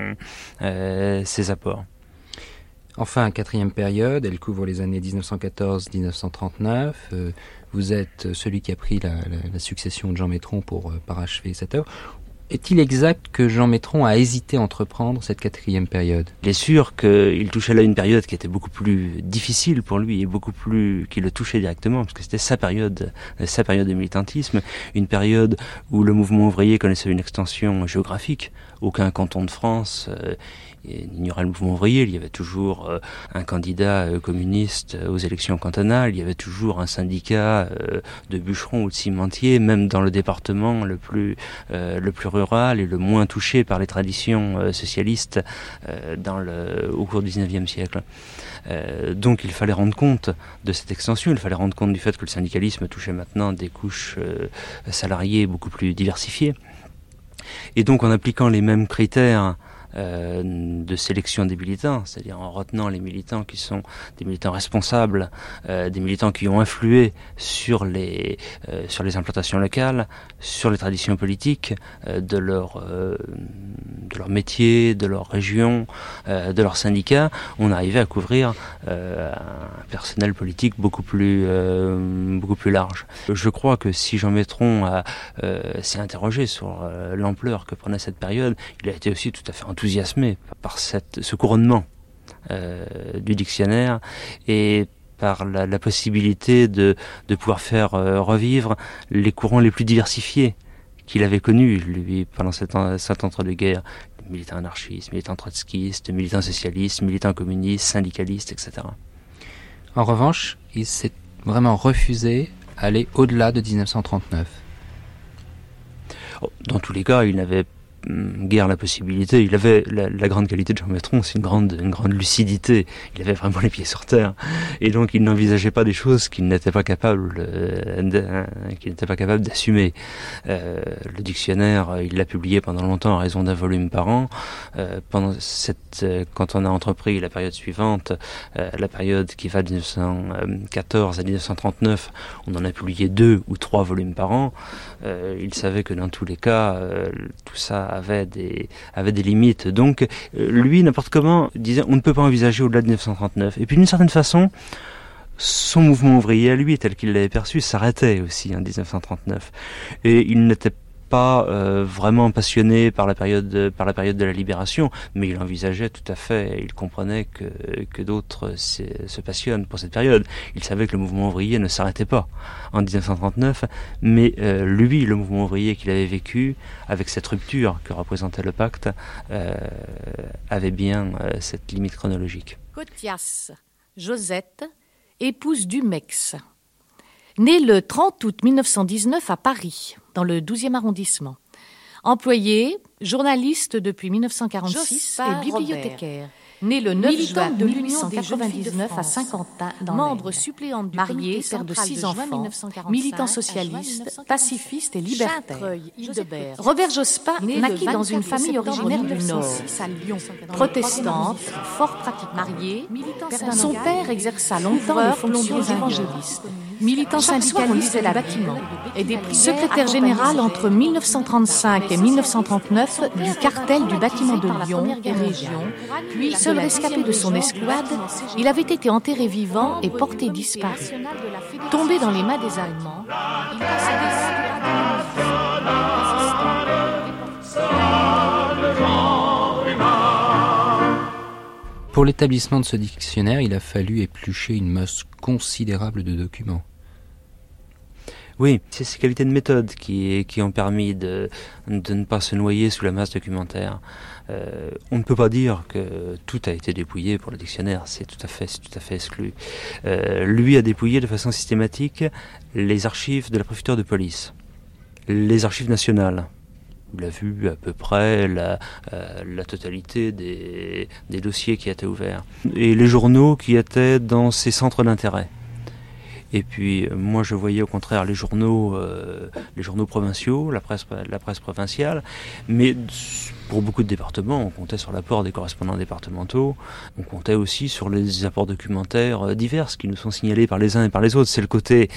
ses apports. Enfin, quatrième période, elle couvre les années 1914-1939. Vous êtes celui qui a pris la succession de Jean Maitron pour parachever cette œuvre. Est-il exact que Jean Maitron a hésité à entreprendre cette quatrième période ? Il est sûr qu'il touchait là une période qui était beaucoup plus difficile pour lui et qui le touchait directement, parce que c'était sa période de militantisme, une période où le mouvement ouvrier connaissait une extension géographique. Aucun canton de France n'ignorait le mouvement ouvrier. Il y avait toujours un candidat communiste aux élections cantonales, il y avait toujours un syndicat de bûcherons ou de cimentiers, même dans le département le plus rural et le moins touché par les traditions socialistes au cours du XIXe siècle. Donc il fallait rendre compte de cette extension, il fallait rendre compte du fait que le syndicalisme touchait maintenant des couches salariées beaucoup plus diversifiées. Et donc en appliquant les mêmes critères de sélection des militants, c'est-à-dire en retenant les militants qui sont des militants responsables, des militants qui ont influé sur les implantations locales, sur les traditions politiques de leur métier, de leur région, de leur syndicat, on arrivait à couvrir un personnel politique beaucoup plus large. Je crois que si Jean Maitron s'est interrogé sur l'ampleur que prenait cette période, il a été aussi tout à fait enthousiasmé par ce couronnement du dictionnaire et par la possibilité de pouvoir faire revivre les courants les plus diversifiés qu'il avait connus, lui, pendant cet entre-deux-guerres. Militants anarchistes, militants trotskistes, militants socialistes, militants communistes, syndicalistes, etc. En revanche, il s'est vraiment refusé à aller au-delà de 1939. Dans tous les cas, il n'avait guère la possibilité. Il avait la grande qualité de Jean Maitron, c'est une grande lucidité. Il avait vraiment les pieds sur terre, et donc il n'envisageait pas des choses qu'il n'était pas capable d'assumer. Le dictionnaire, il l'a publié pendant longtemps à raison d'un volume par an. Quand on a entrepris la période suivante, la période qui va de 1914 à 1939, on en a publié 2 ou 3 volumes par an. Il savait que dans tous les cas, tout ça avait des limites. Donc, lui, n'importe comment, disait on ne peut pas envisager au-delà de 1939. Et puis, d'une certaine façon, son mouvement ouvrier à lui, tel qu'il l'avait perçu, s'arrêtait aussi en 1939. Et il n'était pas vraiment passionné par la période de la libération, mais il envisageait tout à fait, il comprenait que d'autres se passionnent pour cette période. Il savait que le mouvement ouvrier ne s'arrêtait pas en 1939, mais lui, le mouvement ouvrier qu'il avait vécu, avec cette rupture que représentait le pacte, avait bien cette limite chronologique. Cothias, Josette, épouse Dumex. Née le 30 août 1919 à Paris, dans le 12e arrondissement. Employée, journaliste depuis 1946 et bibliothécaire. Né le 9 juin 1899 à Saint-Quentin, membre suppléant du marié, père de 6 enfants, militant socialiste, pacifiste et libertaire. Robert Jospin naquit dans une famille originaire du Nord, protestante, fort pratique mariée. Son père exerça longtemps les fonctions d'évangéliste. Militant syndicaliste du bâtiment, secrétaire général entre 1935 et 1939 du cartel du bâtiment de Lyon et région, puis seul rescapé de son escouade, il avait été enterré vivant et porté disparu. Tombé dans les mains des Allemands, il Pour l'établissement de ce dictionnaire, il a fallu éplucher une masse considérable de documents. Oui, c'est ces qualités de méthode qui ont permis de ne pas se noyer sous la masse documentaire. On ne peut pas dire que tout a été dépouillé pour le dictionnaire, c'est tout à fait exclu. Lui a dépouillé de façon systématique les archives de la préfecture de police, les archives nationales. Il a vu à peu près la totalité des dossiers qui étaient ouverts. Et les journaux qui étaient dans ces centres d'intérêt. Et puis moi je voyais au contraire les journaux provinciaux, la presse provinciale, mais pour beaucoup de départements, on comptait sur l'apport des correspondants départementaux, on comptait aussi sur les apports documentaires divers qui nous sont signalés par les uns et par les autres. C'est le côté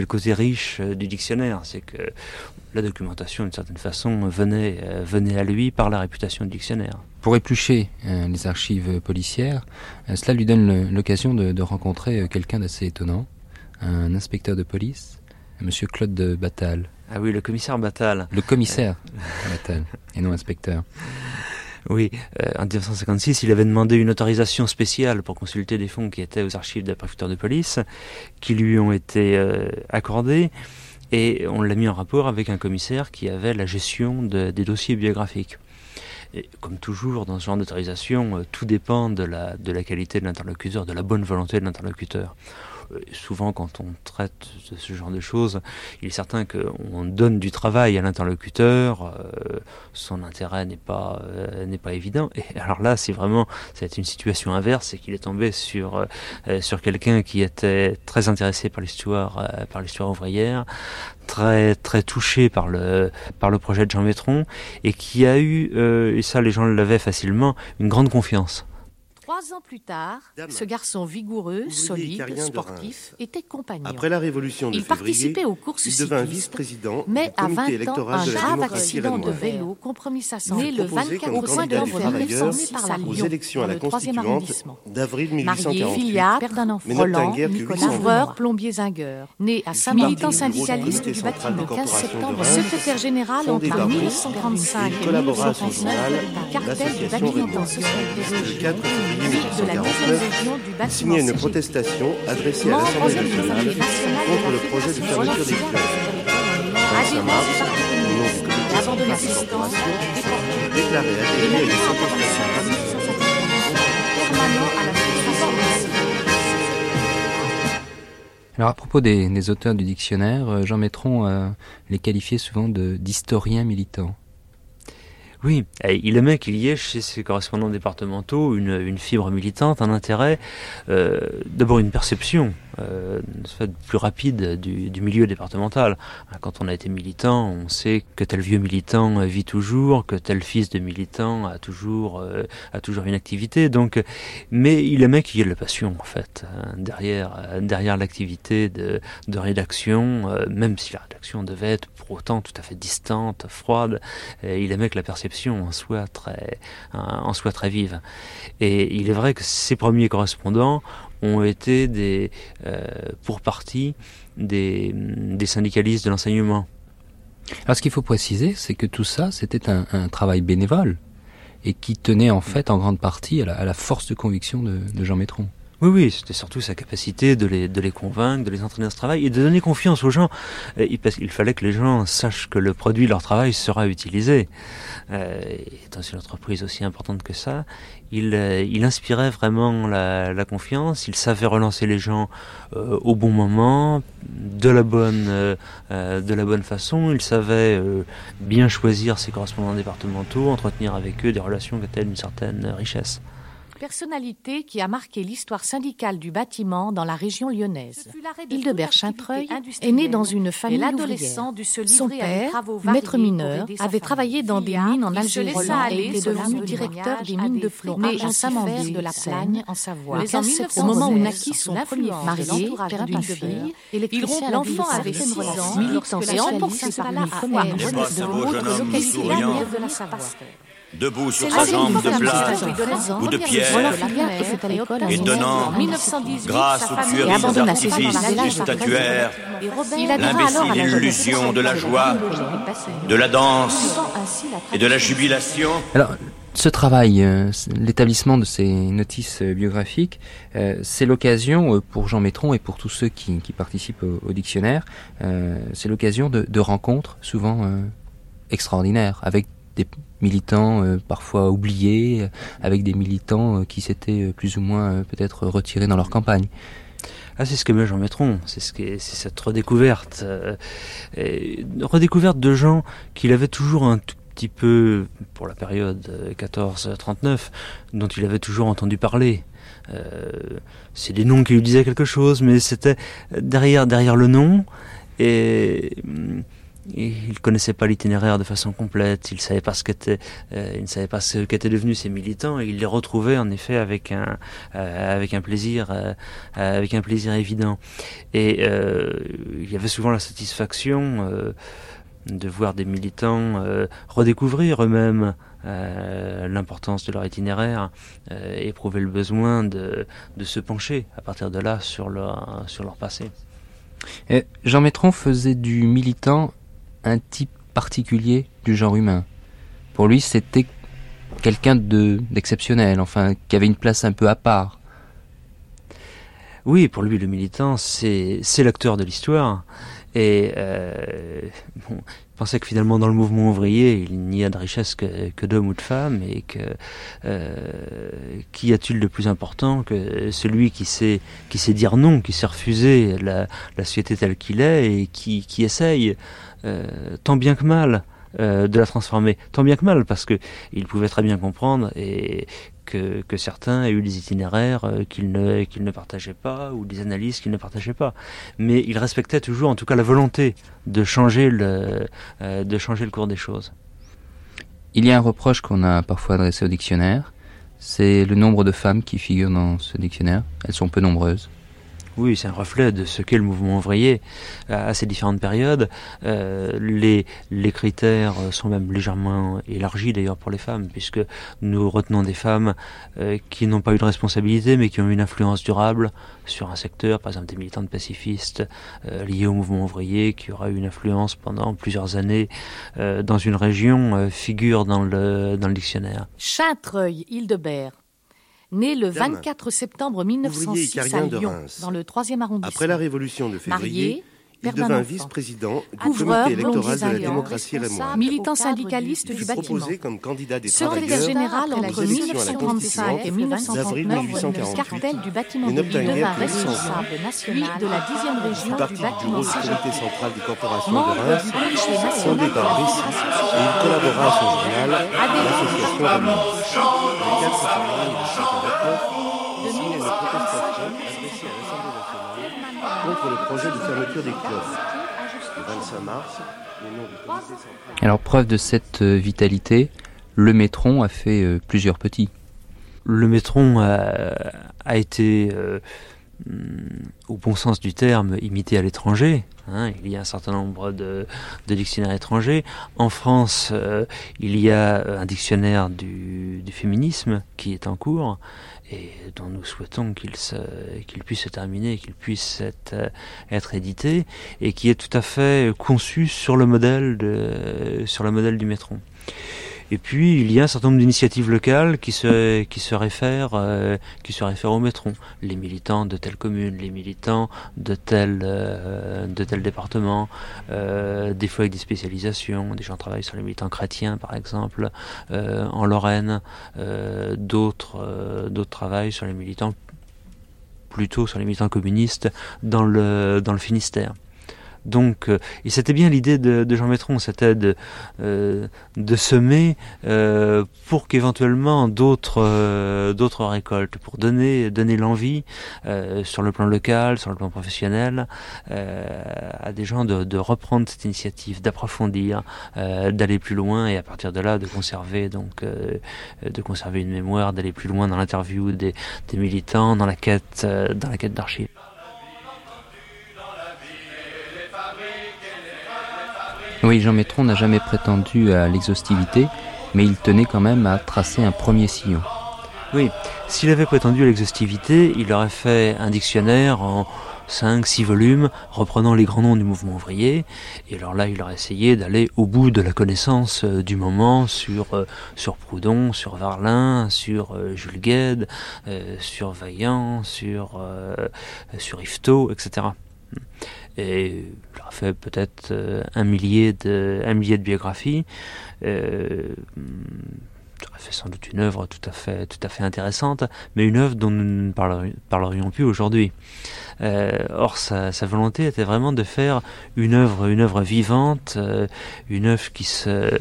riche du dictionnaire, c'est que la documentation d'une certaine façon venait à lui par la réputation du dictionnaire. Pour éplucher les archives policières, cela lui donne l'occasion de rencontrer quelqu'un d'assez étonnant, un inspecteur de police, monsieur Claude Battal. Ah oui, le commissaire Battal. Le commissaire Battal, et non inspecteur. Oui, en 1956, il avait demandé une autorisation spéciale pour consulter des fonds qui étaient aux archives de la préfecture de police, qui lui ont été accordés, et on l'a mis en rapport avec un commissaire qui avait la gestion des dossiers biographiques. Et comme toujours, dans ce genre d'autorisation, tout dépend de la qualité de l'interlocuteur, de la bonne volonté de l'interlocuteur. Souvent, quand on traite de ce genre de choses, il est certain qu'on donne du travail à l'interlocuteur, son intérêt n'est pas évident. Et alors là, c'est une situation inverse, c'est qu'il est tombé sur quelqu'un qui était très intéressé par l'histoire ouvrière, très très touché par le projet de Jean Métron, et qui a eu, et ça les gens l'avaient facilement, une grande confiance. 3 ans plus tard, ce garçon vigoureux, solide, sportif, était compagnon. Après la Révolution de il février, participait aux courses il devint cyclistes, vice-président mais du à comité 20 ans, électoral un de la grave démocratie accident de rémoise. vélo compromis sa santé. Né le 24 juin de 1906 à aux Lyon, élections à dans la le 3e Constituante arrondissement. d'avril Marié, 1848. filial, père d'un enfant, Mais n'obtint Roland, guère que Nicolas, 800 livreur, plombier zingueur. Né à Saint-Militant syndicaliste du bâtiment, le 15 septembre, secrétaire général entre 1935 et 1939 du cartel du bâtiment socialiste Le 4 février de la 10e région du il signait une protestation adressée à l'Assemblée nationale contre le projet de fermeture des clubs. En sa marche, au nom du comité central de corporation, déclaré adhérer à une protestation. Alors à propos des auteurs du dictionnaire, Jean Métron les qualifiait souvent d'historiens militants. Oui, il aimait qu'il y ait chez ses correspondants départementaux une fibre militante, un intérêt, d'abord une perception plus rapide du milieu départemental. Quand on a été militant, on sait que tel vieux militant vit toujours, que tel fils de militant a toujours une activité. Donc, mais il aimait qu'il y ait de la passion en fait derrière l'activité de rédaction, même si la rédaction devait être pour autant tout à fait distante, froide. Il aimait que la perception en soit très vive. Et il est vrai que ses premiers correspondants ont été pour partie des syndicalistes de l'enseignement. Alors ce qu'il faut préciser, c'est que tout ça, c'était un travail bénévole et qui tenait en fait en grande partie à la force de conviction de Jean Métron. Oui, c'était surtout sa capacité de les convaincre, de les entraîner dans ce travail et de donner confiance aux gens. Parce qu'il fallait que les gens sachent que le produit de leur travail sera utilisé. Et dans une entreprise aussi importante que ça, il inspirait vraiment la confiance. Il savait relancer les gens au bon moment, de la bonne façon. Il savait bien choisir ses correspondants départementaux, entretenir avec eux des relations qui étaient d'une certaine richesse. Personnalité qui a marqué l'histoire syndicale du bâtiment dans la région lyonnaise. Hildebert-Chintreuil est né dans une famille ouvrière. Son père, maître mineur, avait travaillé dans des mines en Algérie et était devenu directeur des mines de plomb né à Saint-Mandé de la Plagne, en Savoie. Au moment où naquit son premier marié, père d'une fille, électricien l'enfant avait 6 ans, militant et emporté par une première de la Savoie. Debout sur sa jambe de plâtre ou de pierre, et donnant grâce aux tueries des artifices du statuaire, l'imbécile illusion de la joie, de la danse et de la jubilation. Alors, ce travail, l'établissement de ces notices biographiques, c'est l'occasion pour Jean Métron et pour tous ceux qui participent au dictionnaire, c'est l'occasion de rencontres souvent extraordinaires avec des militants parfois oubliés, avec des militants qui s'étaient plus ou moins peut-être retirés dans leur campagne. Ah, c'est ce que met Jean Métron, c'est cette redécouverte, redécouverte de gens qu'il avait toujours un tout petit peu, pour la période 14-39, dont il avait toujours entendu parler. C'est des noms qui lui disaient quelque chose, mais c'était derrière le nom, et il connaissait pas l'itinéraire de façon complète, il savait pas il ne savait pas ce qu'étaient devenus ces militants, et il les retrouvait en effet avec un plaisir évident. Et il y avait souvent la satisfaction de voir des militants redécouvrir eux-mêmes l'importance de leur itinéraire, éprouver le besoin de se pencher à partir de là sur leur passé. Jean Métron faisait du militant un type particulier du genre humain. Pour lui, c'était quelqu'un d'exceptionnel, enfin, qui avait une place un peu à part. Oui, pour lui, le militant, c'est l'acteur de l'histoire. Et il pensait que finalement, dans le mouvement ouvrier, il n'y a de richesse que d'hommes ou de femmes, et que qu'y a-t-il de plus important que celui qui sait dire non, qui sait refuser la société telle qu'il est, et qui essaye tant bien que mal de la transformer, tant bien que mal, parce que il pouvait très bien comprendre et que certains aient eu des itinéraires qu'ils ne partageaient pas, ou des analyses qu'ils ne partageaient pas, mais il respectait toujours, en tout cas, la volonté de changer le cours des choses. Il y a un reproche qu'on a parfois adressé au dictionnaire, c'est le nombre de femmes qui figurent dans ce dictionnaire. Elles sont peu nombreuses. Oui, c'est un reflet de ce qu'est le mouvement ouvrier à ces différentes périodes. Les critères sont même légèrement élargis d'ailleurs pour les femmes, puisque nous retenons des femmes qui n'ont pas eu de responsabilité, mais qui ont eu une influence durable sur un secteur, par exemple des militantes pacifistes liées au mouvement ouvrier, qui aura eu une influence pendant plusieurs années dans une région, figure dans le dictionnaire. Chintreuil, Hildebert. Né le 24 septembre 1906 à Lyon, dans le 3e arrondissement. Après la Révolution de février, il devint vice-président du comité électoral de la démocratie rémoise. Militant syndicaliste du bâtiment. Proposé comme candidat des secrétaire travailleurs général entre 1935 et 1939 cartel du bâtiment de Lille, devint responsable national de la 10e région du bâtiment comité central des corporations de Reims, fondé par Bessy, et il collabora à son journal, l'association Remise. Le 4 février 1949, signe une protestation adressée à l'Assemblée nationale contre le projet de fermeture des clubs. Le 25 mars, le nom du comité central... Alors, preuve de cette vitalité, le Métron a fait plusieurs petits. Le Métron a été, au bon sens du terme, imité à l'étranger. Il y a un certain nombre de dictionnaires étrangers. En France, il y a un dictionnaire du féminisme qui est en cours, et dont nous souhaitons qu'il puisse se terminer, qu'il puisse être édité, et qui est tout à fait conçu sur le modèle du Métron. Et puis il y a un certain nombre d'initiatives locales qui se réfèrent au Métron. Les militants de telle commune, les militants de tel département, des fois avec des spécialisations. Des gens travaillent sur les militants chrétiens, par exemple, en Lorraine. D'autres travaillent sur les militants, plutôt sur les militants communistes dans le Finistère. Donc, et c'était bien l'idée de Jean Métron, c'était de semer pour qu'éventuellement d'autres récoltent, pour donner l'envie sur le plan local, sur le plan professionnel, à des gens de reprendre cette initiative, d'approfondir, d'aller plus loin et à partir de là de conserver une mémoire, d'aller plus loin dans l'interview des militants, dans la quête d'archives. Oui, Jean Métron n'a jamais prétendu à l'exhaustivité, mais il tenait quand même à tracer un premier sillon. Oui, s'il avait prétendu à l'exhaustivité, il aurait fait un dictionnaire en 5-6 volumes, reprenant les grands noms du mouvement ouvrier, et alors là, il aurait essayé d'aller au bout de la connaissance du moment sur Proudhon, sur Varlin, sur Jules Guesde, sur Vaillant, sur Yvetot, etc. Et il aurait fait peut-être un millier de biographies. Il aurait fait sans doute une œuvre tout à fait intéressante, mais une œuvre dont nous ne parlerions plus aujourd'hui. Or, sa volonté était vraiment de faire une œuvre vivante, une œuvre qui se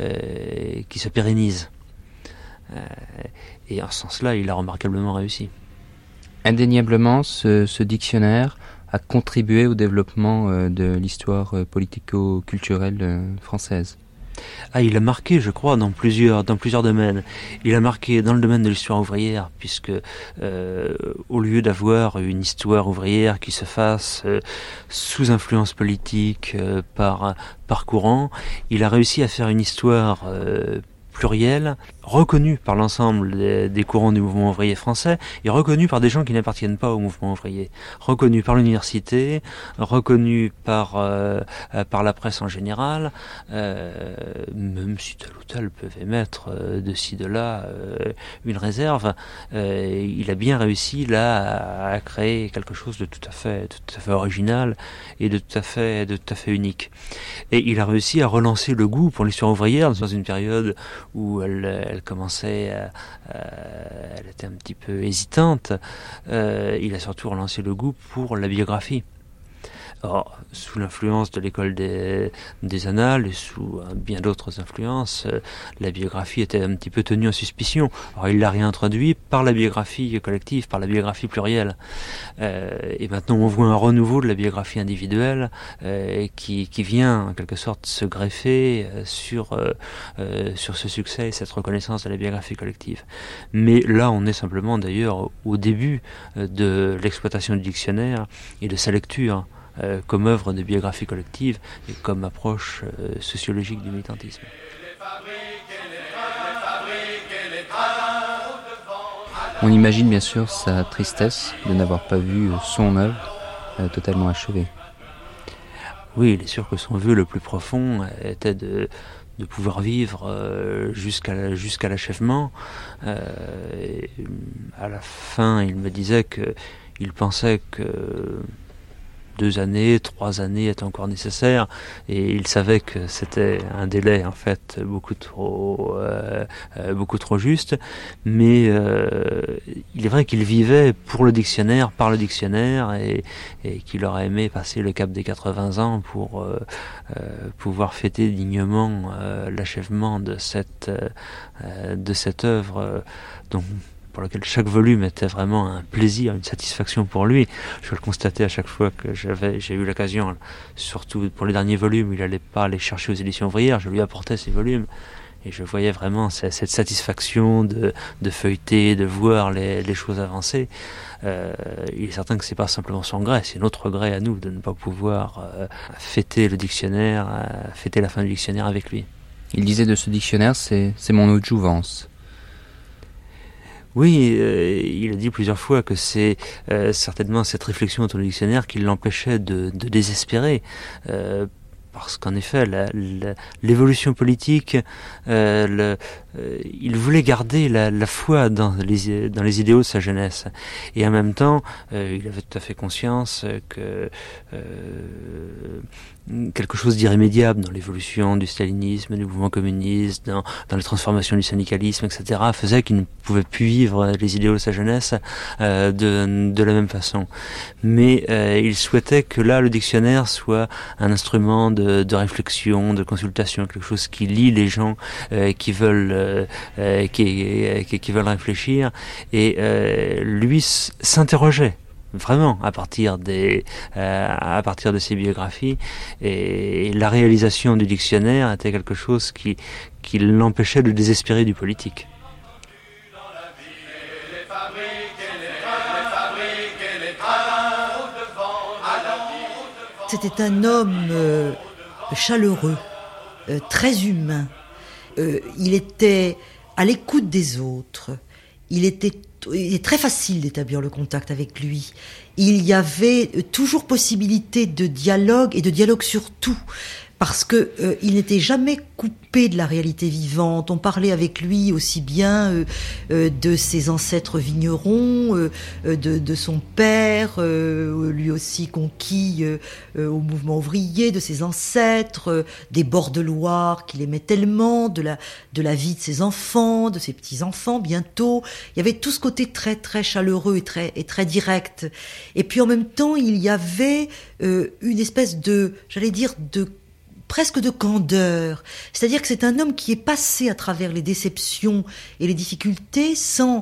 pérennise. Et en ce sens-là, il a remarquablement réussi. Indéniablement, ce dictionnaire a contribué au développement de l'histoire politico-culturelle française. Il a marqué, je crois, dans plusieurs domaines. Il a marqué dans le domaine de l'histoire ouvrière, puisque au lieu d'avoir une histoire ouvrière qui se fasse sous influence politique par courant, il a réussi à faire une histoire plurielle, reconnue par l'ensemble des courants du mouvement ouvrier français et reconnue par des gens qui n'appartiennent pas au mouvement ouvrier, reconnue par l'université, reconnue par la presse en général, même si tel ou tel peut émettre de ci de là une réserve, il a bien réussi là à créer quelque chose de tout à fait original et de tout à fait unique. Et il a réussi à relancer le goût pour l'histoire ouvrière dans une période où elle commençait, elle était un petit peu hésitante. Il a surtout relancé le goût pour la biographie. Or, sous l'influence de l'école des annales et sous bien d'autres influences, la biographie était un petit peu tenue en suspicion. Alors, il l'a réintroduit par la biographie collective, par la biographie plurielle. Et maintenant, on voit un renouveau de la biographie individuelle qui vient, en quelque sorte, se greffer sur ce succès et cette reconnaissance de la biographie collective. Mais là, on est simplement, d'ailleurs, au début de l'exploitation du dictionnaire et de sa lecture comme œuvre de biographie collective et comme approche sociologique du militantisme. On imagine bien sûr sa tristesse de n'avoir pas vu son œuvre totalement achevée. Oui, il est sûr que son vœu le plus profond était de pouvoir vivre jusqu'à l'achèvement. À la fin, il me disait qu'il pensait que 2 années, 3 années étaient encore nécessaires, et il savait que c'était un délai en fait beaucoup trop juste, mais il est vrai qu'il vivait pour le dictionnaire, par le dictionnaire, et qu'il aurait aimé passer le cap des 80 ans pour pouvoir fêter dignement l'achèvement de cette œuvre dont pour lequel chaque volume était vraiment un plaisir, une satisfaction pour lui. Je le constatais à chaque fois que j'ai eu l'occasion, surtout pour les derniers volumes, il n'allait pas les chercher aux éditions ouvrières, je lui apportais ces volumes, et je voyais vraiment cette satisfaction de feuilleter, de voir les choses avancer. Il est certain que c'est pas simplement son gré, c'est notre gré à nous de ne pas pouvoir fêter le dictionnaire, fêter la fin du dictionnaire avec lui. Il disait de ce dictionnaire, c'est mon adjouvance. Oui, il a dit plusieurs fois que c'est certainement cette réflexion autour du dictionnaire qui l'empêchait de désespérer. Parce qu'en effet, l'évolution politique, il voulait garder la foi dans les idéaux de sa jeunesse. Et en même temps, il avait tout à fait conscience que quelque chose d'irrémédiable dans l'évolution du stalinisme, du mouvement communiste, dans les transformations du syndicalisme, etc., faisait qu'il ne pouvait plus vivre les idéaux de sa jeunesse de la même façon. Mais il souhaitait que là, le dictionnaire soit un instrument de réflexion, de consultation, quelque chose qui lie les gens qui veulent réfléchir. Et lui s'interrogeait vraiment à partir de ses biographies, et la réalisation du dictionnaire était quelque chose qui l'empêchait de désespérer du politique. C'était un homme chaleureux, très humain. Il était à l'écoute des autres. Il est très facile d'établir le contact avec lui. Il y avait toujours possibilité de dialogue, et de dialogue sur tout, parce que il n'était jamais coupé de la réalité vivante. On parlait avec lui aussi bien de ses ancêtres vignerons, de son père, lui aussi conquis au mouvement ouvrier, de ses ancêtres, des bords de Loire qu'il aimait tellement, de la vie de ses enfants, de ses petits-enfants bientôt. Il y avait tout ce côté très très chaleureux et très direct. Et puis en même temps, il y avait une espèce presque de candeur. C'est-à-dire que c'est un homme qui est passé à travers les déceptions et les difficultés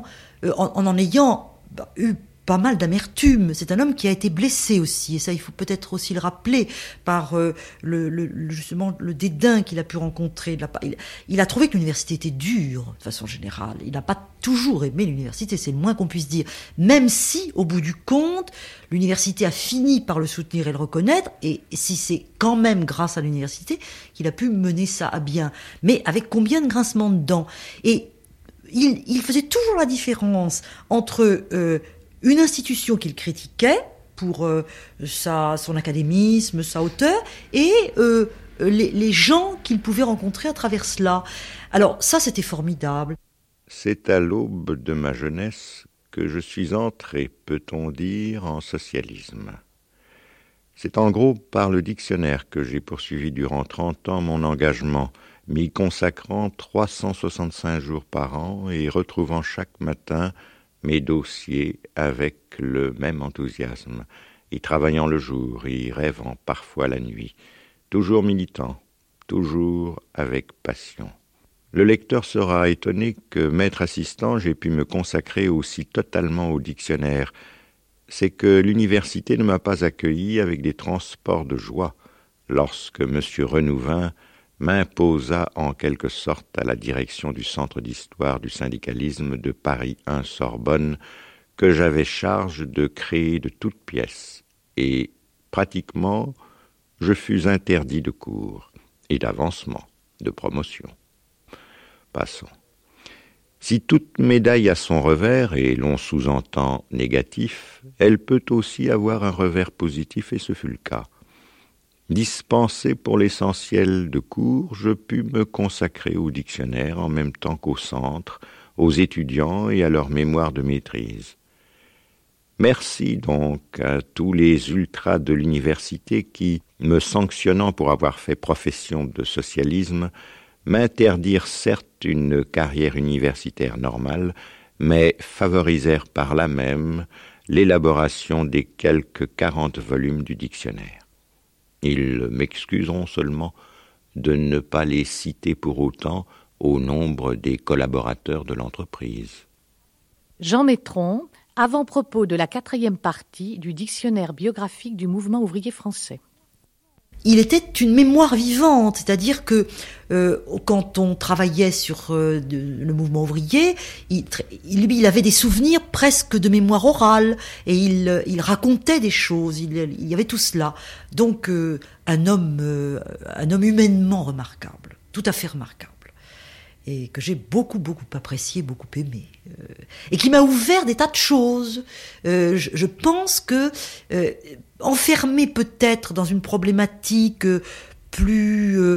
en ayant eu pas mal d'amertume. C'est un homme qui a été blessé aussi, et ça il faut peut-être aussi le rappeler, par justement le dédain qu'il a pu rencontrer. Il a trouvé que l'université était dure de façon générale. Il n'a pas toujours aimé l'université, c'est le moins qu'on puisse dire, même si au bout du compte l'université a fini par le soutenir et le reconnaître, et si c'est quand même grâce à l'université qu'il a pu mener ça à bien, mais avec combien de grincements de dents. Et il faisait toujours la différence entre une institution qu'il critiquait pour son académisme, sa hauteur, et les gens qu'il pouvait rencontrer à travers cela. Alors ça, c'était formidable. C'est à l'aube de ma jeunesse que je suis entré, peut-on dire, en socialisme. C'est en gros par le dictionnaire que j'ai poursuivi durant 30 ans mon engagement, m'y consacrant 365 jours par an et retrouvant chaque matin mes dossiers avec le même enthousiasme, y travaillant le jour, y rêvant parfois la nuit, toujours militant, toujours avec passion. Le lecteur sera étonné que, maître assistant, j'ai pu me consacrer aussi totalement au dictionnaire. C'est que l'université ne m'a pas accueilli avec des transports de joie lorsque M. Renouvin m'imposa en quelque sorte à la direction du Centre d'histoire du syndicalisme de Paris 1 Sorbonne, que j'avais charge de créer de toutes pièces, et pratiquement je fus interdit de cours et d'avancement, de promotion. Passons. Si toute médaille a son revers, et l'on sous-entend négatif, elle peut aussi avoir un revers positif, et ce fut le cas. Dispensé pour l'essentiel de cours, je pus me consacrer au dictionnaire en même temps qu'au centre, aux étudiants et à leur mémoire de maîtrise. Merci donc à tous les ultras de l'université qui, me sanctionnant pour avoir fait profession de socialisme, m'interdirent certes une carrière universitaire normale, mais favorisèrent par là même l'élaboration des quelques 40 volumes du dictionnaire. Ils m'excuseront seulement de ne pas les citer pour autant au nombre des collaborateurs de l'entreprise. Jean Métron, avant-propos de la 4e partie du dictionnaire biographique du mouvement ouvrier français. Il était une mémoire vivante, c'est-à-dire que quand on travaillait sur le mouvement ouvrier, il avait des souvenirs presque de mémoire orale, et il racontait des choses, il y avait tout cela. Donc un homme humainement remarquable, tout à fait remarquable, et que j'ai beaucoup apprécié, beaucoup aimé, et qui m'a ouvert des tas de choses. Je pense que enfermé peut-être dans une problématique plus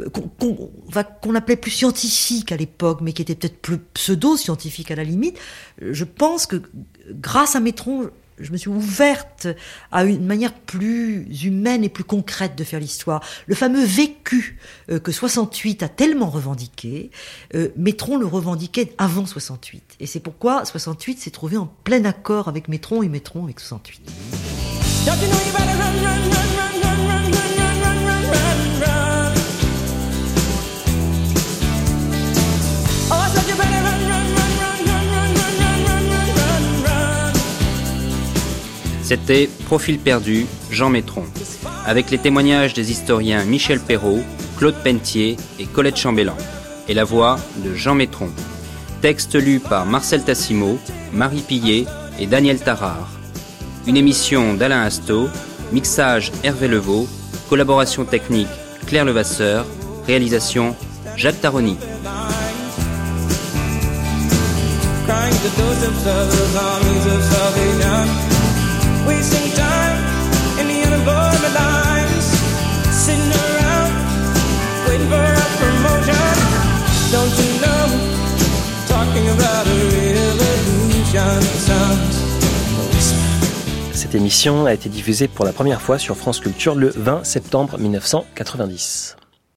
qu'on appelait plus scientifique à l'époque, mais qui était peut-être plus pseudo-scientifique à la limite, je pense que grâce à Métron, je me suis ouverte à une manière plus humaine et plus concrète de faire l'histoire. Le fameux vécu que 68 a tellement revendiqué, Métron le revendiquait avant 68. Et c'est pourquoi 68 s'est trouvé en plein accord avec Métron et Métron avec 68. C'était Profil perdu, Jean Métron, avec les témoignages des historiens Michel Perrault, Claude Pentier et Colette Chambellan, et la voix de Jean Métron. Texte lu par Marcel Tassimo, Marie Pillet et Daniel Tarare. Une émission d'Alain Asto, mixage Hervé Levaux, collaboration technique Claire Levasseur, réalisation Jacques Taroni. Wasting time in the unemployment lines, sitting around waiting for a promotion. Don't you know, talking about a revolution sounds. Cette émission a été diffusée pour la première fois sur France Culture le 20 septembre 1990.